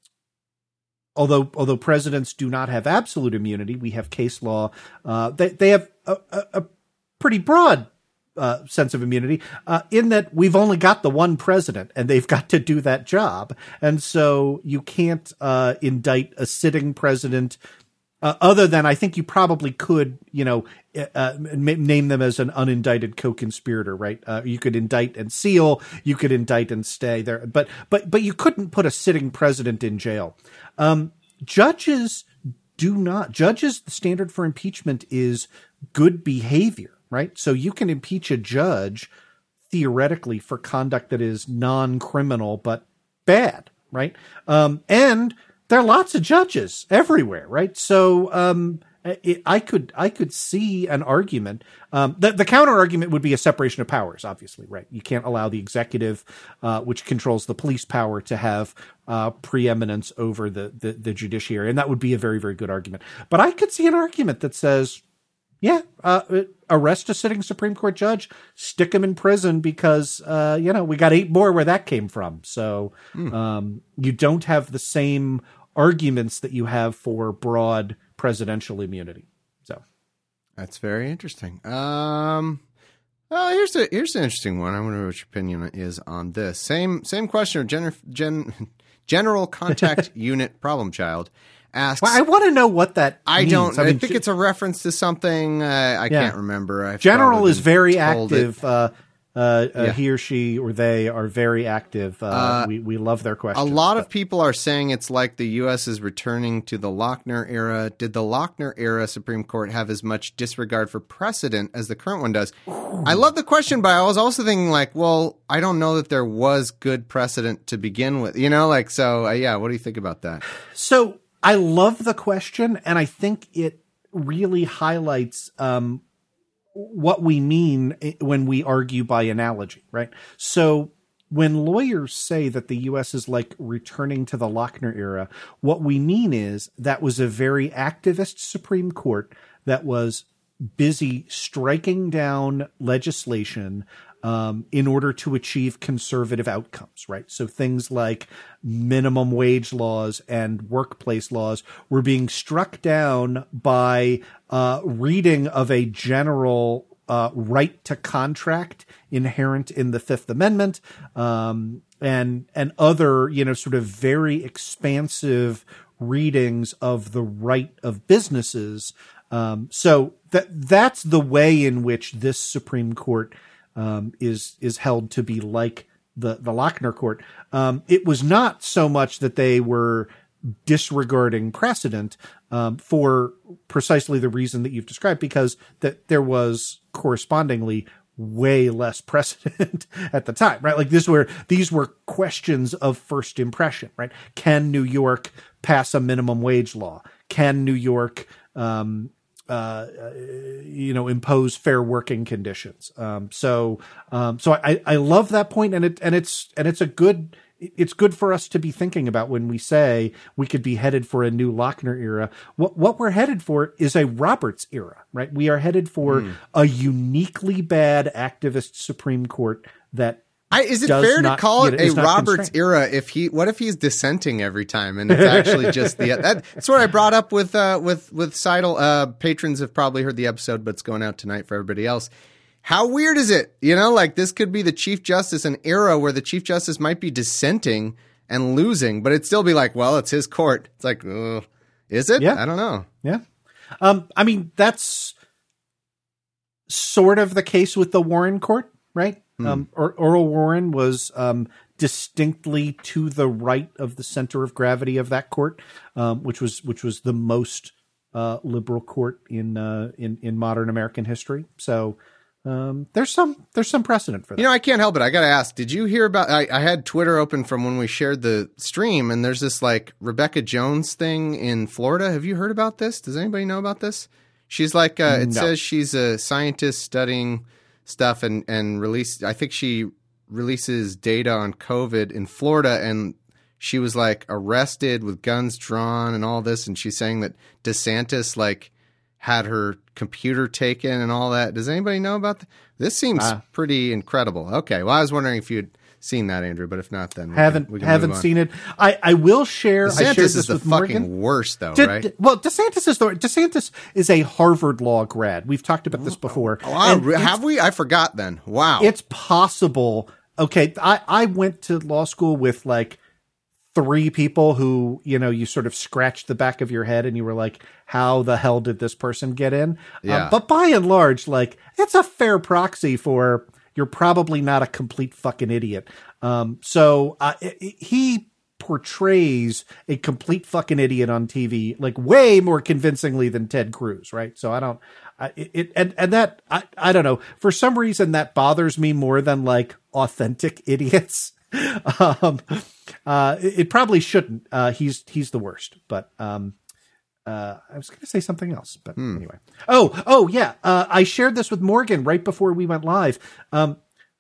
although, although presidents do not have absolute immunity, we have case law, uh, they, they have a, a, a pretty broad Uh, sense of immunity, uh, in that we've only got the one president and they've got to do that job. And so you can't, uh, indict a sitting president, uh, other than I think you probably could, you know, uh, name them as an unindicted co-conspirator, right? Uh, you could indict and seal, you could indict and stay there, but, but, but you couldn't put a sitting president in jail. Um, judges do not, judges, the standard for impeachment is good behavior. Right. So you can impeach a judge theoretically for conduct that is non-criminal, but bad. Right. Um, and there are lots of judges everywhere. Right. So um, it, I could I could see an argument. Um, the, the counter argument would be a separation of powers, obviously. Right. You can't allow the executive, uh, which controls the police power, to have uh, preeminence over the, the, the judiciary. And that would be a very, very good argument. But I could see an argument that says, yeah, uh, arrest a sitting Supreme Court judge, stick him in prison because, uh, you know, we got eight more where that came from. So mm. um, you don't have the same arguments that you have for broad presidential immunity. So that's very interesting. Um, well, here's a here's an interesting one. I wonder what your opinion is on this. Same same question. Gen, gen, General Contact Unit Problem Child asks, well, I want to know what that I means. don't. I, I mean, think it's a reference to something. Uh, I yeah. can't remember. I've General is very active. Uh, uh, uh, yeah. He or she or they are very active. Uh, uh, we we love their questions. A lot but. of people are saying it's like the U S is returning to the Lochner era. Did the Lochner era Supreme Court have as much disregard for precedent as the current one does? Ooh. I love the question, but I was also thinking like, well, I don't know that there was good precedent to begin with. You know, like so. Uh, yeah. What do you think about that? So. I love the question, and I think it really highlights um, what we mean when we argue by analogy, right? So when lawyers say that the U S is like returning to the Lochner era, what we mean is that was a very activist Supreme Court that was busy striking down legislation Um, in order to achieve conservative outcomes, right? So things like minimum wage laws and workplace laws were being struck down by uh, reading of a general uh, right to contract inherent in the Fifth Amendment, um, and and other, you know, sort of very expansive readings of the right of businesses. Um, so that that's the way in which this Supreme Court Um, is is held to be like the the Lochner court. Um, it was not so much that they were disregarding precedent um, for precisely the reason that you've described, because that there was correspondingly way less precedent at the time, right? Like this were these were questions of first impression, right? Can New York pass a minimum wage law? Can New York um, Uh, you know, impose fair working conditions. Um, so, um, so I, I love that point, and it, and it's, and it's a good, it's good for us to be thinking about when we say we could be headed for a new Lochner era. What, what we're headed for is a Roberts era, right? We are headed for mm. a uniquely bad activist Supreme Court that I, is it fair not, to call it you know, a Roberts era if he? What if he's dissenting every time and it's actually just the? That, that's what I brought up with uh, with with Seidel. Uh, patrons have probably heard the episode, but it's going out tonight for everybody else. How weird is it? You know, like this could be the Chief Justice, an era where the Chief Justice might be dissenting and losing, but it'd still be like, well, it's his court. It's like, uh, is it? Yeah. I don't know. Yeah. Um, I mean, that's sort of the case with the Warren court, right? Hmm. Um, or, Earl Warren was um, distinctly to the right of the center of gravity of that court, um, which was which was the most uh, liberal court in uh, in in modern American history. So um, there's some there's some precedent for that. You know, I can't help it. I got to ask, did you hear about, I, I had Twitter open from when we shared the stream, and there's this like Rebecca Jones thing in Florida. Have you heard about this? Does anybody know about this? She's like, uh, it No. says she's a scientist studying stuff and, and released, I think she releases data on COVID in Florida, and she was like arrested with guns drawn and all this. And she's saying that DeSantis like had her computer taken and all that. Does anybody know about that? This seems Uh, pretty incredible. Okay. Well, I was wondering if you'd seen that, Andrew, but if not, then we haven't can, we can haven't move on. seen it. I, I will share. I shared DeSantis this is the with fucking Morgan. worst, though, De- right? de- well, DeSantis is the DeSantis is a Harvard law grad. We've talked about this before. Wow, And it's- have we? I forgot then. Wow. It's possible. Okay, I, I went to law school with like three people who, you know, you sort of scratched the back of your head and you were like, how the hell did this person get in? Yeah. Uh, but by and large, like, it's a fair proxy for you're probably not a complete fucking idiot. Um, so uh, it, it- he portrays a complete fucking idiot on T V, like way more convincingly than Ted Cruz, right? So I don't, I, it, and, and that, I, I don't know, for some reason that bothers me more than like authentic idiots. um, uh, it, it probably shouldn't. Uh, he's, he's the worst, but, um, uh, I was going to say something else, but anyway. Oh, oh yeah. Uh, I shared this with Morgan right before we went live. Um,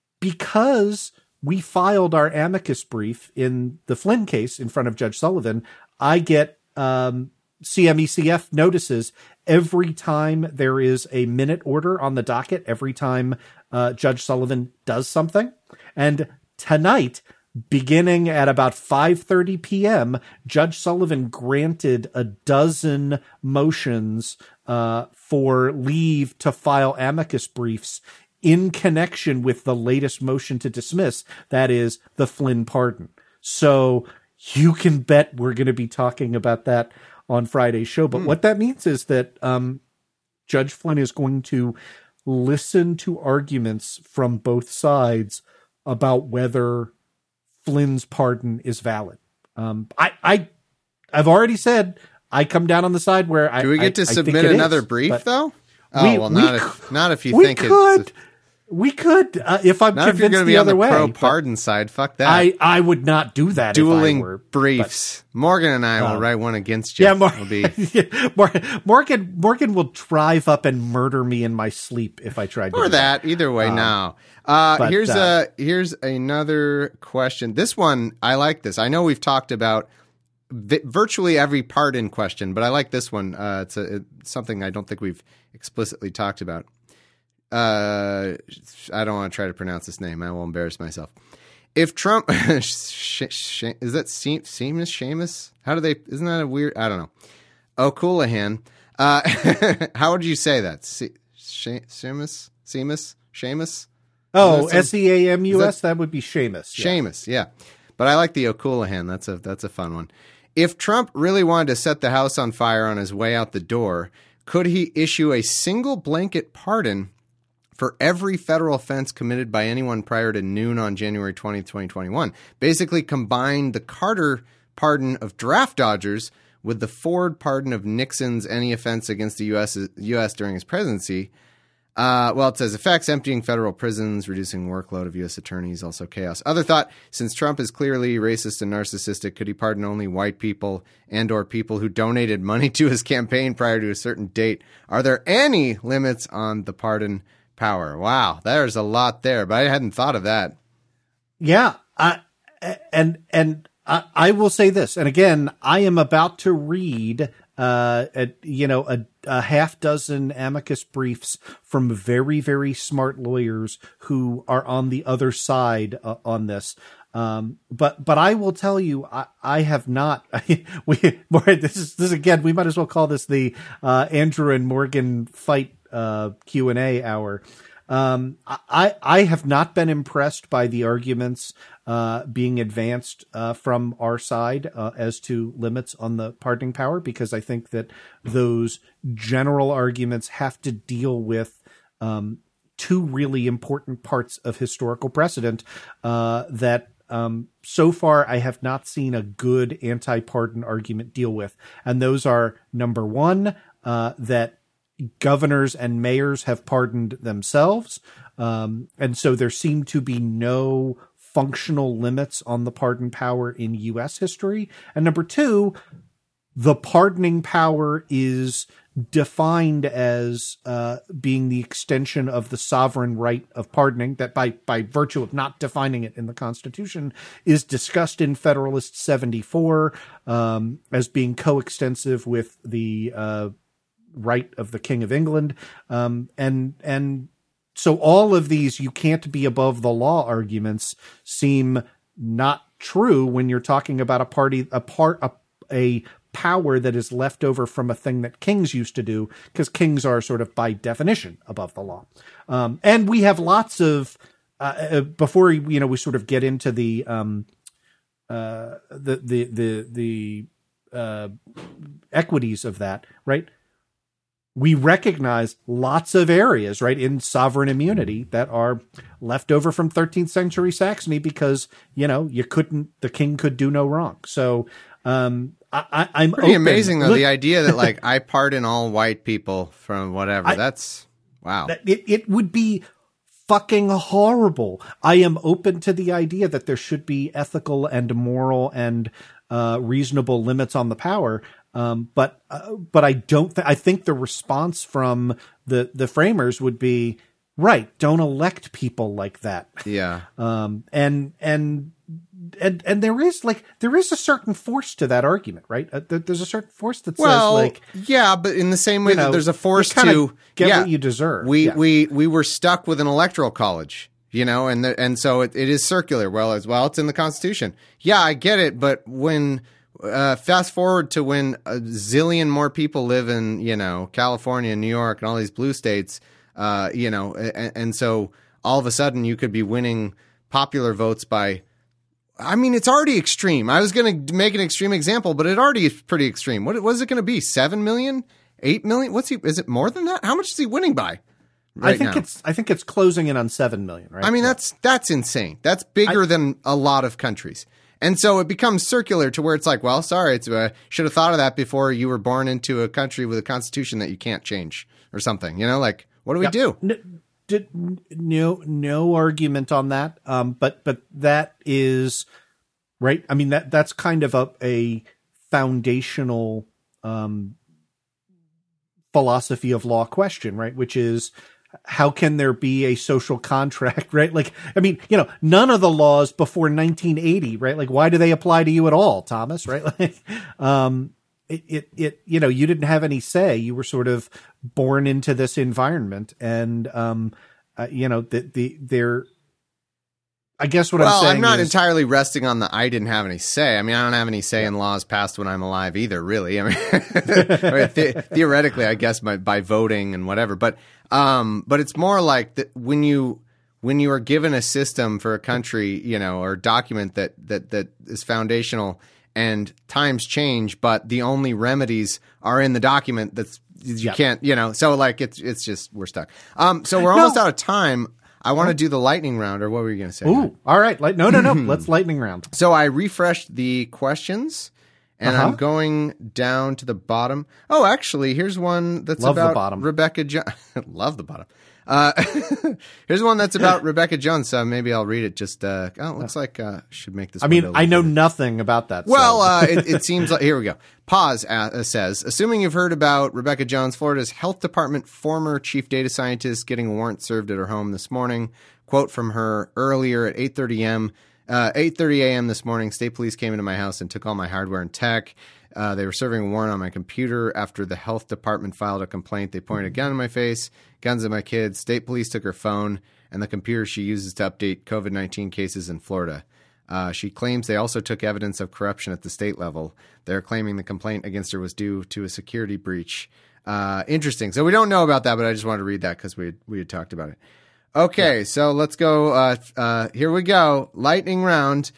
because we filed our amicus brief in the Flynn case in front of Judge Sullivan, I get, um, C M E C F notices every time there is a minute order on the docket, every time, uh, Judge Sullivan does something. And tonight, beginning at about five thirty p.m., Judge Sullivan granted a dozen motions uh, for leave to file amicus briefs in connection with the latest motion to dismiss, that is, the Flynn pardon. So you can bet we're going to be talking about that on Friday's show. But what that means is that um, Judge Flynn is going to listen to arguments from both sides about whether Flynn's pardon is valid. Um, I, I, I've already said I come down on the side where I Do we get I, to I submit think it another is, brief, but though? Oh, we- well, we not, c- if, not if you we think could, it's... we could, uh, if I'm Not if you're convinced going to be the on the other way. but pro-pardon side. Fuck that. I, I would not do that. Dueling if I were, briefs. Morgan and I will Um, write one against you. Yeah, Mor- It'll be... Morgan, Morgan, Morgan will drive up and murder me in my sleep if I tried to Or do that. Either way, now. Uh, but, here's uh, a here's another question. This one, I like this. I know we've talked about vi- virtually every pardon question, but I like this one. Uh, it's, a, it's something I don't think we've explicitly talked about. Uh, I don't want to try to pronounce this name. I will embarrass myself. If Trump, sh- sh- is that Se- Seamus? Seamus? How do they? Isn't that a weird? I don't know. O'Coolahan. Uh, how would you say that? Se- She- Seamus? Seamus? Seamus? Oh, Is that some- S E A M U S, is that- that would be Seamus. yeah. Seamus, yeah. But I like the O'Coolahan. That's a that's a fun one. If Trump really wanted to set the house on fire on his way out the door, could he issue a single blanket pardon for every federal offense committed by anyone prior to noon on January twentieth, twenty twenty-one? Basically combine the Carter pardon of draft dodgers with the Ford pardon of Nixon's any offense against the U S U S during his presidency. Uh, well, it says effects, emptying federal prisons, reducing workload of U S attorneys, also chaos. Other thought, since Trump is clearly racist and narcissistic, could he pardon only white people and or people who donated money to his campaign prior to a certain date? Are there any limits on the pardon power? Wow, there's a lot there, but I hadn't thought of that. Yeah. I, and, and I, I will say this, and again, I am about to read, uh, a, you know, a, a half dozen amicus briefs from very, very smart lawyers who are on the other side uh, on this. Um, but, but I will tell you, I, I have not, we, this is, this again, we might as well call this the, uh, Andrew and Morgan fight, uh, Q and A hour. Um, I, I have not been impressed by the arguments, uh, being advanced, uh, from our side, uh, as to limits on the pardoning power, because I think that those general arguments have to deal with, um, two really important parts of historical precedent, uh, that, um, so far I have not seen a good anti-pardon argument deal with. And those are, number one, uh, that governors and mayors have pardoned themselves. Um, and so there seem to be no functional limits on the pardon power in U S history. And number two, the pardoning power is defined as uh, being the extension of the sovereign right of pardoning, that by, by virtue of not defining it in the Constitution is discussed in Federalist seventy-four um, as being coextensive with the uh, right of the King of England. Um, and, and so all of these you can't be above the law arguments seem not true when you're talking about a party, a part, a, a power that is left over from a thing that kings used to do, because kings are sort of by definition above the law. Um, and we have lots of, uh, before, you know, we sort of get into the, um, uh, the, the, the, the, uh, equities of that, right? We recognize lots of areas, right, in sovereign immunity that are left over from thirteenth century Saxony because, you know, you couldn't, the king could do no wrong. So, um, I, I'm pretty open. amazing though. Look, the idea that like I pardon all white people from whatever. I, that's wow. It, it would be fucking horrible. I am open to the idea that there should be ethical and moral and uh, reasonable limits on the power. Um, but uh, but I don't. Th- I think the response from the the framers would be right. Don't elect people like that. Yeah. Um. And and. And and there is like there is a certain force to that argument, right? Uh, there's a certain force that well, says like, yeah, but in the same way you know, that there's a force to get yeah, what you deserve. We yeah. we we were stuck with an electoral college, you know, and the, and so it, it is circular. Well, as well, it's in the Constitution. Yeah, I get it, but when uh, fast forward to when a zillion more people live in, you know, California, New York, and all these blue states, uh, you know, and, and so all of a sudden you could be winning popular votes by. I mean, it's already extreme. I was going to make an extreme example, but it already is pretty extreme. What, what is it going to be? Seven million? Eight million? What's he? Is it more than that? How much is he winning by? Right I think now? it's. I think it's closing in on seven million. Right. I mean, that's that's insane. That's bigger I, than a lot of countries, and so it becomes circular to where it's like, well, sorry, it's uh, should have thought of that before you were born into a country with a constitution that you can't change or something. You know, like what do we yeah. do? No, did, no, no argument on that. Um, but but that is. Right. I mean, that that's kind of a, a foundational um, philosophy of law question, right? Which is, how can there be a social contract, right? Like, I mean, you know, none of the laws before nineteen eighty, right? Like, why do they apply to you at all, Thomas, right? Like, um, it, it, it, you know, you didn't have any say. You were sort of born into this environment. And, um, uh, you know, the, the, they're, I guess what well, I'm saying I'm not is, entirely resting on the I didn't have any say. I mean, I don't have any say yeah. in laws passed when I'm alive either, really. I mean, I mean the, theoretically, I guess by, by voting and whatever. But um, but it's more like that when you when you are given a system for a country, you know, or a document that that that is foundational, and times change, but the only remedies are in the document. That's you yeah. can't, you know. So like it's it's just we're stuck. Um, so we're almost no. out of time. I want to do the lightning round, or what were you going to say? Ooh, all right. Like, no, no, no. Let's lightning round. So I refreshed the questions, and uh-huh. I'm going down to the bottom. Oh, actually, here's one that's Love about the bottom. Rebecca Jones. Love the bottom. Uh, here's one that's about Rebecca Jones. So maybe I'll read it. Just uh, oh, it looks like uh, should make this. I mean, I know nothing about that. Well, so. uh, it, it seems like here we go. Pause uh, says, assuming you've heard about Rebecca Jones, Florida's health department former chief data scientist, getting a warrant served at her home this morning. Quote from her earlier at eight thirty a.m. Uh, eight thirty a.m. this morning, state police came into my house and took all my hardware and tech. Uh, they were serving a warrant on my computer after the health department filed a complaint. They pointed a gun in my face, guns at my kids. State police took her phone and the computer she uses to update COVID nineteen cases in Florida. Uh, she claims they also took evidence of corruption at the state level. They're claiming the complaint against her was due to a security breach. Uh, interesting. So we don't know about that, but I just wanted to read that because we we had talked about it. Okay, yeah. So let's go. Uh, uh, here we go. Lightning round.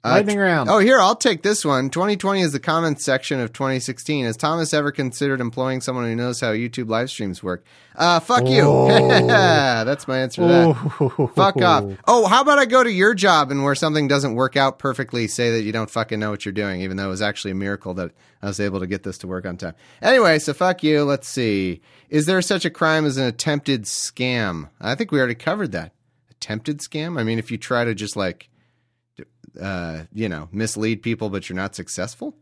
Lightning round. Oh, here, I'll take this one. twenty twenty is the comments section of twenty sixteen. Has Thomas ever considered employing someone who knows how YouTube live streams work? Uh, fuck Oh. you. That's my answer to that. Oh. Fuck off. Oh, how about I go to your job and where something doesn't work out perfectly, say that you don't fucking know what you're doing, even though it was actually a miracle that I was able to get this to work on time. Anyway, so fuck you. Let's see. Is there such a crime as an attempted scam? I think we already covered that. Attempted scam? I mean, if you try to just like... Uh, you know, mislead people, but you're not successful.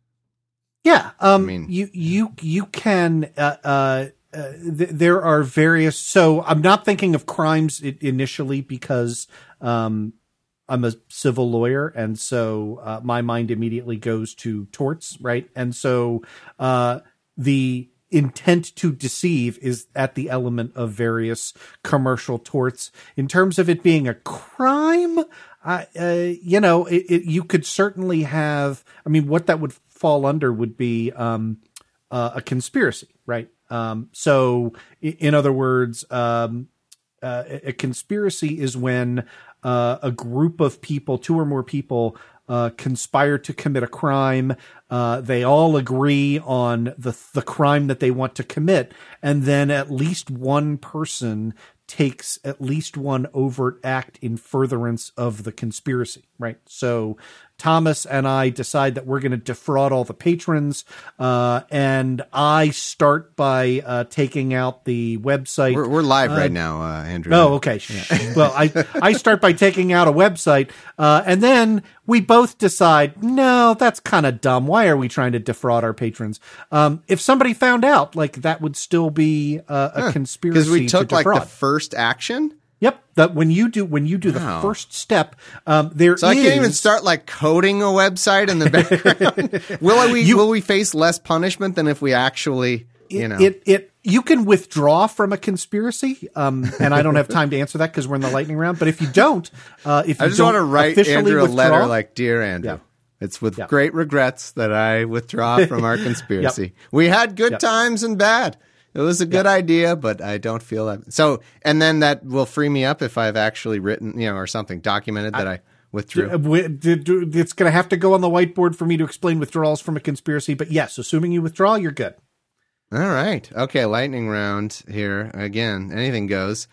Yeah, um, I mean- you you you can. Uh, uh, uh, th- there are various. So I'm not thinking of crimes I- initially because um, I'm a civil lawyer, and so uh, my mind immediately goes to torts, right? And so uh, the intent to deceive is at the element of various commercial torts. In terms of it being a crime, I, uh, you know, it, it, you could certainly have, I mean, what that would fall under would be um, uh, a conspiracy, right? Um, so in, in other words, um, uh, a a conspiracy is when uh, a group of people, two or more people, uh, conspire to commit a crime. Uh, they all agree on the the crime that they want to commit, and then at least one person takes at least one overt act in furtherance of the conspiracy, right? So Thomas and I decide that we're going to defraud all the patrons, uh, and I start by uh, taking out the website. We're, we're live uh, right now, uh, Andrew. Oh, okay. Yeah. Well, I, I start by taking out a website, uh, and then we both decide, no, that's kind of dumb. Why are we trying to defraud our patrons? Um, if somebody found out, like, that would still be uh, a Huh. conspiracy Because we took to like defraud. the first action. Yep. That when you do when you do Wow. the first step, um, there So I can't even is- start like coding a website in the background. will we You- will we face less punishment than if we actually, you know? It it you can withdraw from a conspiracy, um, and I don't have time to answer that because we're in the lightning round. But if you don't, uh, if you I just don't want to write officially Andrew a withdraw, letter like, "Dear Andrew, Yeah. it's with Yeah. great regrets that I withdraw from our conspiracy. Yep. We had good Yep. times and bad. It was a good idea, but I don't feel that." So, and then that will free me up if I've actually written, you know, or something documented that I, withdrew. Uh, wi- d- d- it's going to have to go on the whiteboard for me to explain withdrawals from a conspiracy. But yes, assuming you withdraw, you're good. All right. Okay. Lightning round here. Again, anything goes.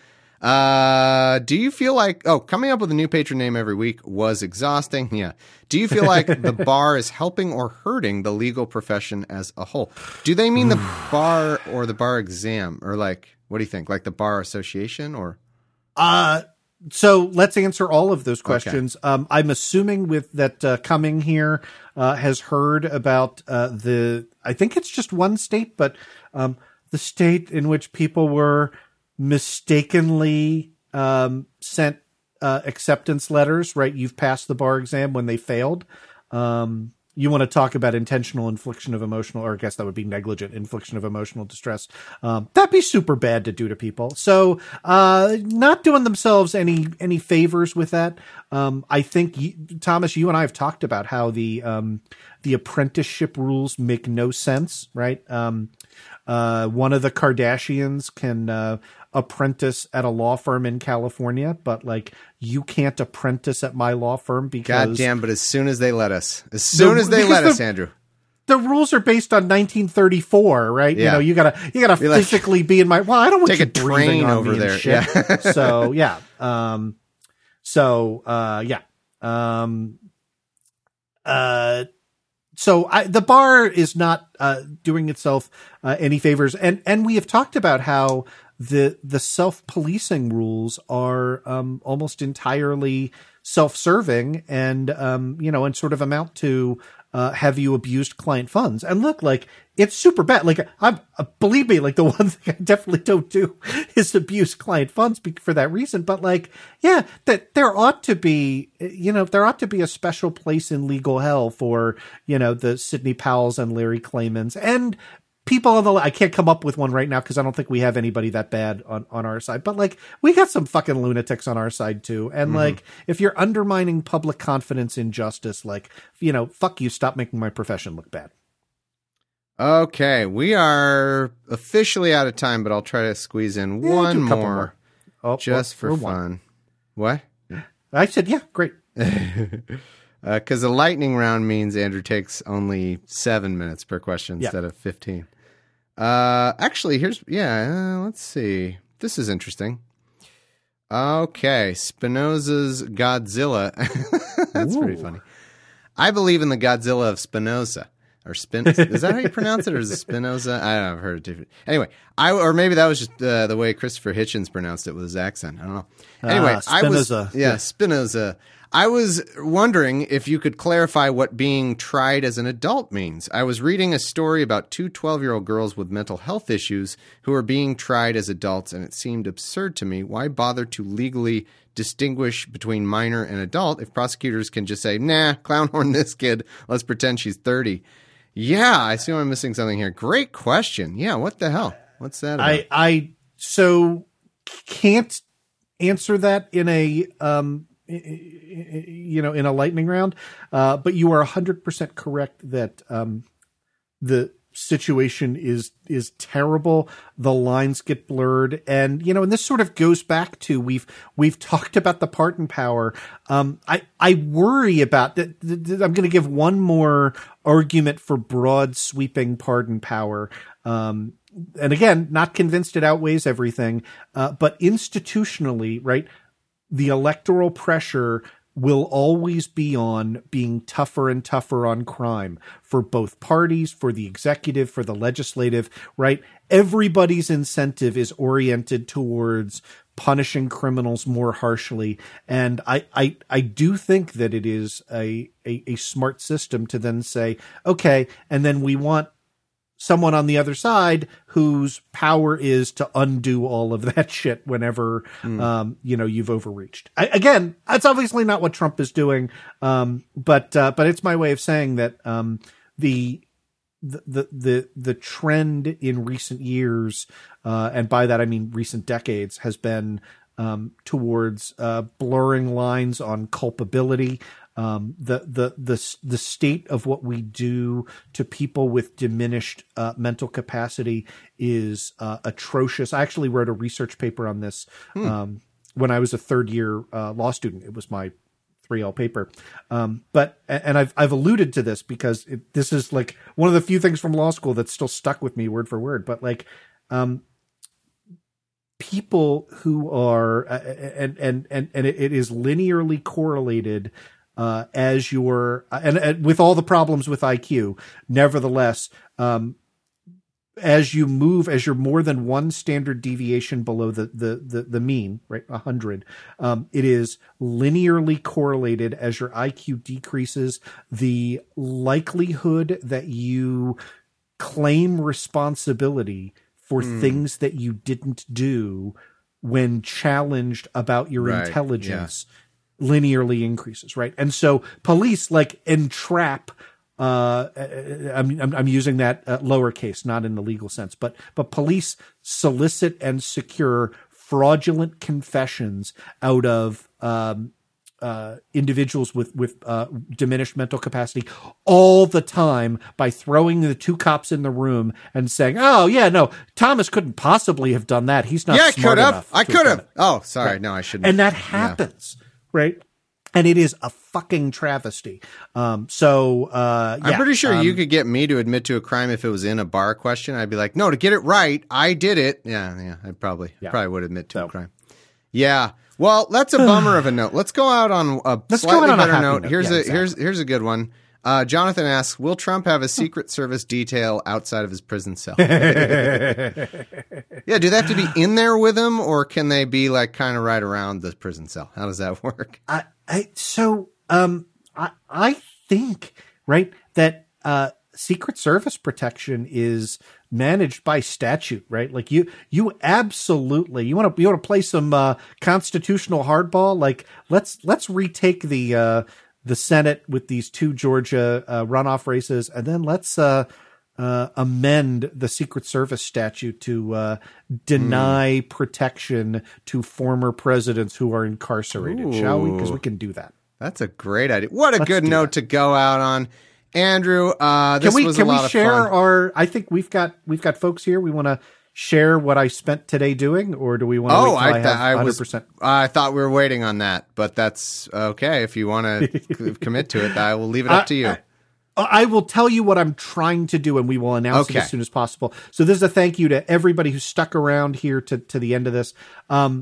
Uh, do you feel like, oh, coming up with a new patron name every week was exhausting? Yeah. Do you feel like the bar is helping or hurting the legal profession as a whole? Do they mean the bar or the bar exam? Or like, what do you think? Like the bar association or? Uh, so let's answer all of those questions. Um, I'm assuming with that uh, coming here uh, has heard about uh, the, I think it's just one state, but um, the state in which people were mistakenly um, sent uh, acceptance letters, right? You've passed the bar exam when they failed. Um, you want to talk about intentional infliction of emotional, or I guess that would be negligent infliction of emotional distress. Um, that'd be super bad to do to people. So, uh, not doing themselves any, any favors with that. Um, I think you, Thomas, you and I have talked about how the, um, the apprenticeship rules make no sense, right? Um, uh, one of the Kardashians can, uh, apprentice at a law firm in California, but like you can't apprentice at my law firm because God damn, but as soon as they let us, as soon The- as they because let us, the- Andrew. the rules are based on nineteen thirty-four, right? Yeah. You know, you gotta you gotta Be like- physically be in my. Well, I don't want Take you a breathing train on over me and there. shit. Yeah. So yeah, um, so uh, yeah, um, uh, so I, the bar is not uh, doing itself uh, any favors, and and we have talked about how the the self-policing rules are um, almost entirely self-serving, and um, you know, and sort of amount to uh, have you abused client funds? And look, like it's super bad. Like I'm, uh, believe me, like the one thing I definitely don't do is abuse client funds be- for that reason. But like, yeah, that there ought to be, you know, there ought to be a special place in legal hell for, you know, the Sidney Powells and Larry Claymans and people on the, I can't come up with one right now because I don't think we have anybody that bad on, on our side, but like we got some fucking lunatics on our side too. And mm-hmm. like, if you're undermining public confidence in justice, like, you know, fuck you, stop making my profession look bad. Okay. We are officially out of time, but I'll try to squeeze in Yeah, one do a couple more, more. Oh, just or- for or fun. one. What? I said, yeah, great. Because uh, a lightning round means Andrew takes only seven minutes per question Yeah. instead of fifteen. Uh, actually, here's, yeah, uh, let's see. This is interesting. Okay, Spinoza's Godzilla. That's Ooh. pretty funny. I believe in the Godzilla of Spinoza. Or Spin, is that how you pronounce it, or is it Spinoza? I don't know. I've heard it different. Anyway, I or maybe that was just uh, the way Christopher Hitchens pronounced it with his accent. I don't know. Anyway, Ah, I was Spinoza. yeah, Yeah. Spinoza. I was wondering if you could clarify what being tried as an adult means. I was reading a story about two twelve-year-old girls with mental health issues who are being tried as adults, and it seemed absurd to me. Why bother to legally distinguish between minor and adult if prosecutors can just say, nah, clownhorn this kid, let's pretend she's thirty. Yeah, I see I'm missing something here. Great question. Yeah, what the hell? What's that about? I, I so can't answer that in a um, you know in a lightning round, uh, but you are one hundred percent correct that um, the situation is is terrible. The lines get blurred, and you know, and this sort of goes back to we've we've talked about the pardon power. Um, I I worry about that. I'm going to give one more argument for broad sweeping pardon power. Um, and again, not convinced it outweighs everything, uh, but institutionally, right? The electoral pressure will always be on being tougher and tougher on crime for both parties, for the executive, for the legislative, right? Everybody's incentive is oriented towards punishing criminals more harshly. And I, I, I do think that it is a, a, a smart system to then say, okay, and then we want someone on the other side whose power is to undo all of that shit whenever, mm. um, you know, you've overreached. I, again, that's obviously not what Trump is doing. Um, but, uh, but it's my way of saying that, um, the, the, the, the trend in recent years, uh, and by that I mean recent decades, has been, um, towards, uh, blurring lines on culpability. Um, the, the, the, the state of what we do to people with diminished uh, mental capacity is uh, atrocious. I actually wrote a research paper on this hmm. um, when I was a third year uh, law student. It was my three L paper. Um, but, and I've, I've alluded to this because it, this is like one of the few things from law school that's still stuck with me word for word, but like, um, people who are, uh, and, and, and, and it, it is linearly correlated Uh, as your and, and with all the problems with I Q, nevertheless, um, as you move, as you're more than one standard deviation below the the the, the mean, right, a hundred, um, it is linearly correlated. As your I Q decreases, the likelihood that you claim responsibility for mm. things that you didn't do when challenged about your right. intelligence. Yeah. linearly increases, right? And so police like entrap, uh, I'm, I'm, I'm using that uh, lowercase, not in the legal sense, but, but police solicit and secure fraudulent confessions out of, um, uh, individuals with, with, uh, diminished mental capacity all the time by throwing the two cops in the room and saying, oh yeah, no, Thomas couldn't possibly have done that. He's not yeah, smart I could enough. have. I could have. have. Oh, sorry. Right. No, I shouldn't. And that happens. Yeah. Right. And it is a fucking travesty. Um, so, uh, yeah. I'm pretty sure um, you could get me to admit to a crime if it was in a bar question. I'd be like, no, to get it right, I did it. Yeah. Yeah. I probably, yeah. probably would admit to so. a crime. Yeah. Well, that's a bummer of a note. Let's go out on a Let's slightly on better a note. note. Here's yeah, a, exactly. here's, here's a good one. Uh, Jonathan asks, will Trump have a Secret Service detail outside of his prison cell? Yeah, do they have to be in there with him, or can they be like kind of right around the prison cell? How does that work? I, I so um I I think right that uh Secret Service protection is managed by statute, right? Like you you absolutely you want to you want to play some uh, constitutional hardball. Like let's let's retake the uh the Senate with these two Georgia uh, runoff races, and then let's uh, uh, amend the Secret Service statute to uh, deny mm. protection to former presidents who are incarcerated, Ooh. shall we? Because we can do that. That's a great idea. What a let's good note that. to go out on, Andrew. Uh, this can we was can a lot we of share fun. our? I think we've got we've got folks here. We want to share what I spent today doing, or do we want to Oh, wait till I, I, th- have I one hundred was. percent? I thought we were waiting on that, but that's okay. If you want to commit to it, I will leave it up I, to you. I, I will tell you what I'm trying to do, and we will announce Okay. it as soon as possible. So this is a thank you to everybody who stuck around here to, to the end of this. Um,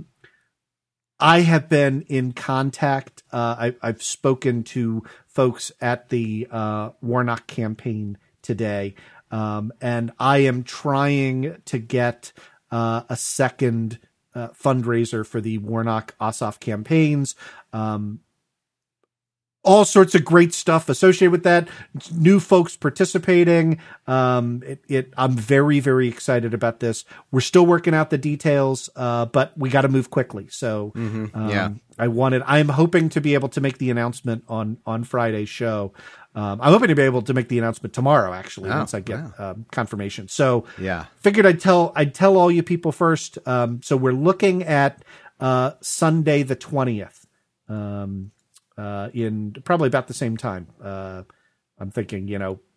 I have been in contact. Uh, I, I've spoken to folks at the uh, Warnock campaign today, um, and I am trying to get uh, a second uh, fundraiser for the Warnock Ossoff campaigns. Um, all sorts of great stuff associated with that. New folks participating. Um, it, it, I'm very, very excited about this. We're still working out the details, uh, but we got to move quickly. So, Mhm. um, Yeah. I wanted, I'm hoping to be able to make the announcement on, on Friday's show. Um, I'm hoping to be able to make the announcement tomorrow, actually, Oh, once I get wow. um, confirmation. So Yeah. figured I'd tell, I'd tell all you people first. Um, so we're looking at, uh, Sunday, the twentieth. Um, Uh, in probably about the same time. Uh, I'm thinking, you know,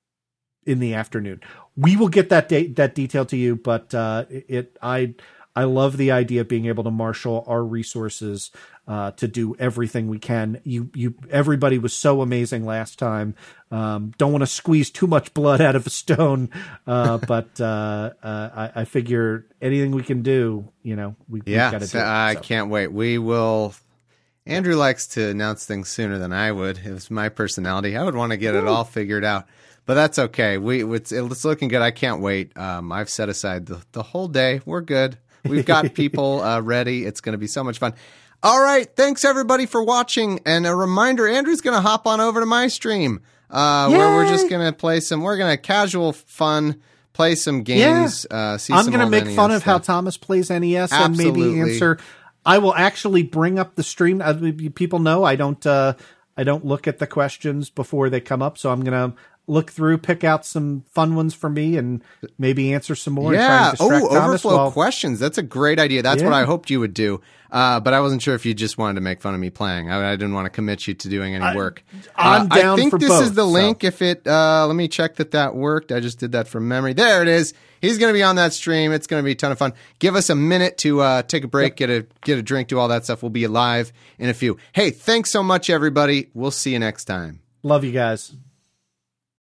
in the afternoon. We will get that date, that detail to you, but uh, it, it, I, I love the idea of being able to marshal our resources uh, to do everything we can. You, you, everybody was so amazing last time. Um, don't want to squeeze too much blood out of a stone, uh, but uh, uh, I, I figure anything we can do, you know, we, Yeah. we've got to So do. it, I so. can't wait. We will. Andrew likes to announce things sooner than I would. It was my personality. I would want to get it all figured out, but that's okay. We it's, it's looking good. I can't wait. Um, I've set aside the, the whole day. We're good. We've got people uh, ready. It's going to be so much fun. All right. Thanks everybody for watching. And a reminder, Andrew's going to hop on over to my stream uh, where we're just going to play some, we're going to casual fun, play some games. Yeah. Uh, see I'm some going to old make N E S fun of how stuff. Thomas plays N E S and maybe Absolutely. answer. I will actually bring up the stream. Uh, people know I don't. Uh, I don't look at the questions before they come up, so I'm going to look through, pick out some fun ones for me, and maybe answer some more. Yeah. And try and Oh, distract Thomas overflow while- questions. That's a great idea. That's Yeah. what I hoped you would do. Uh, but I wasn't sure if you just wanted to make fun of me playing. I, I didn't want to commit you to doing any work. I'm uh, down I think for this both, is the so. link. If it, uh, let me check that that worked. I just did that from memory. There it is. He's going to be on that stream. It's going to be a ton of fun. Give us a minute to uh, take a break, get a get a drink, do all that stuff. We'll be live in a few. Hey, thanks so much, everybody. We'll see you next time. Love you guys.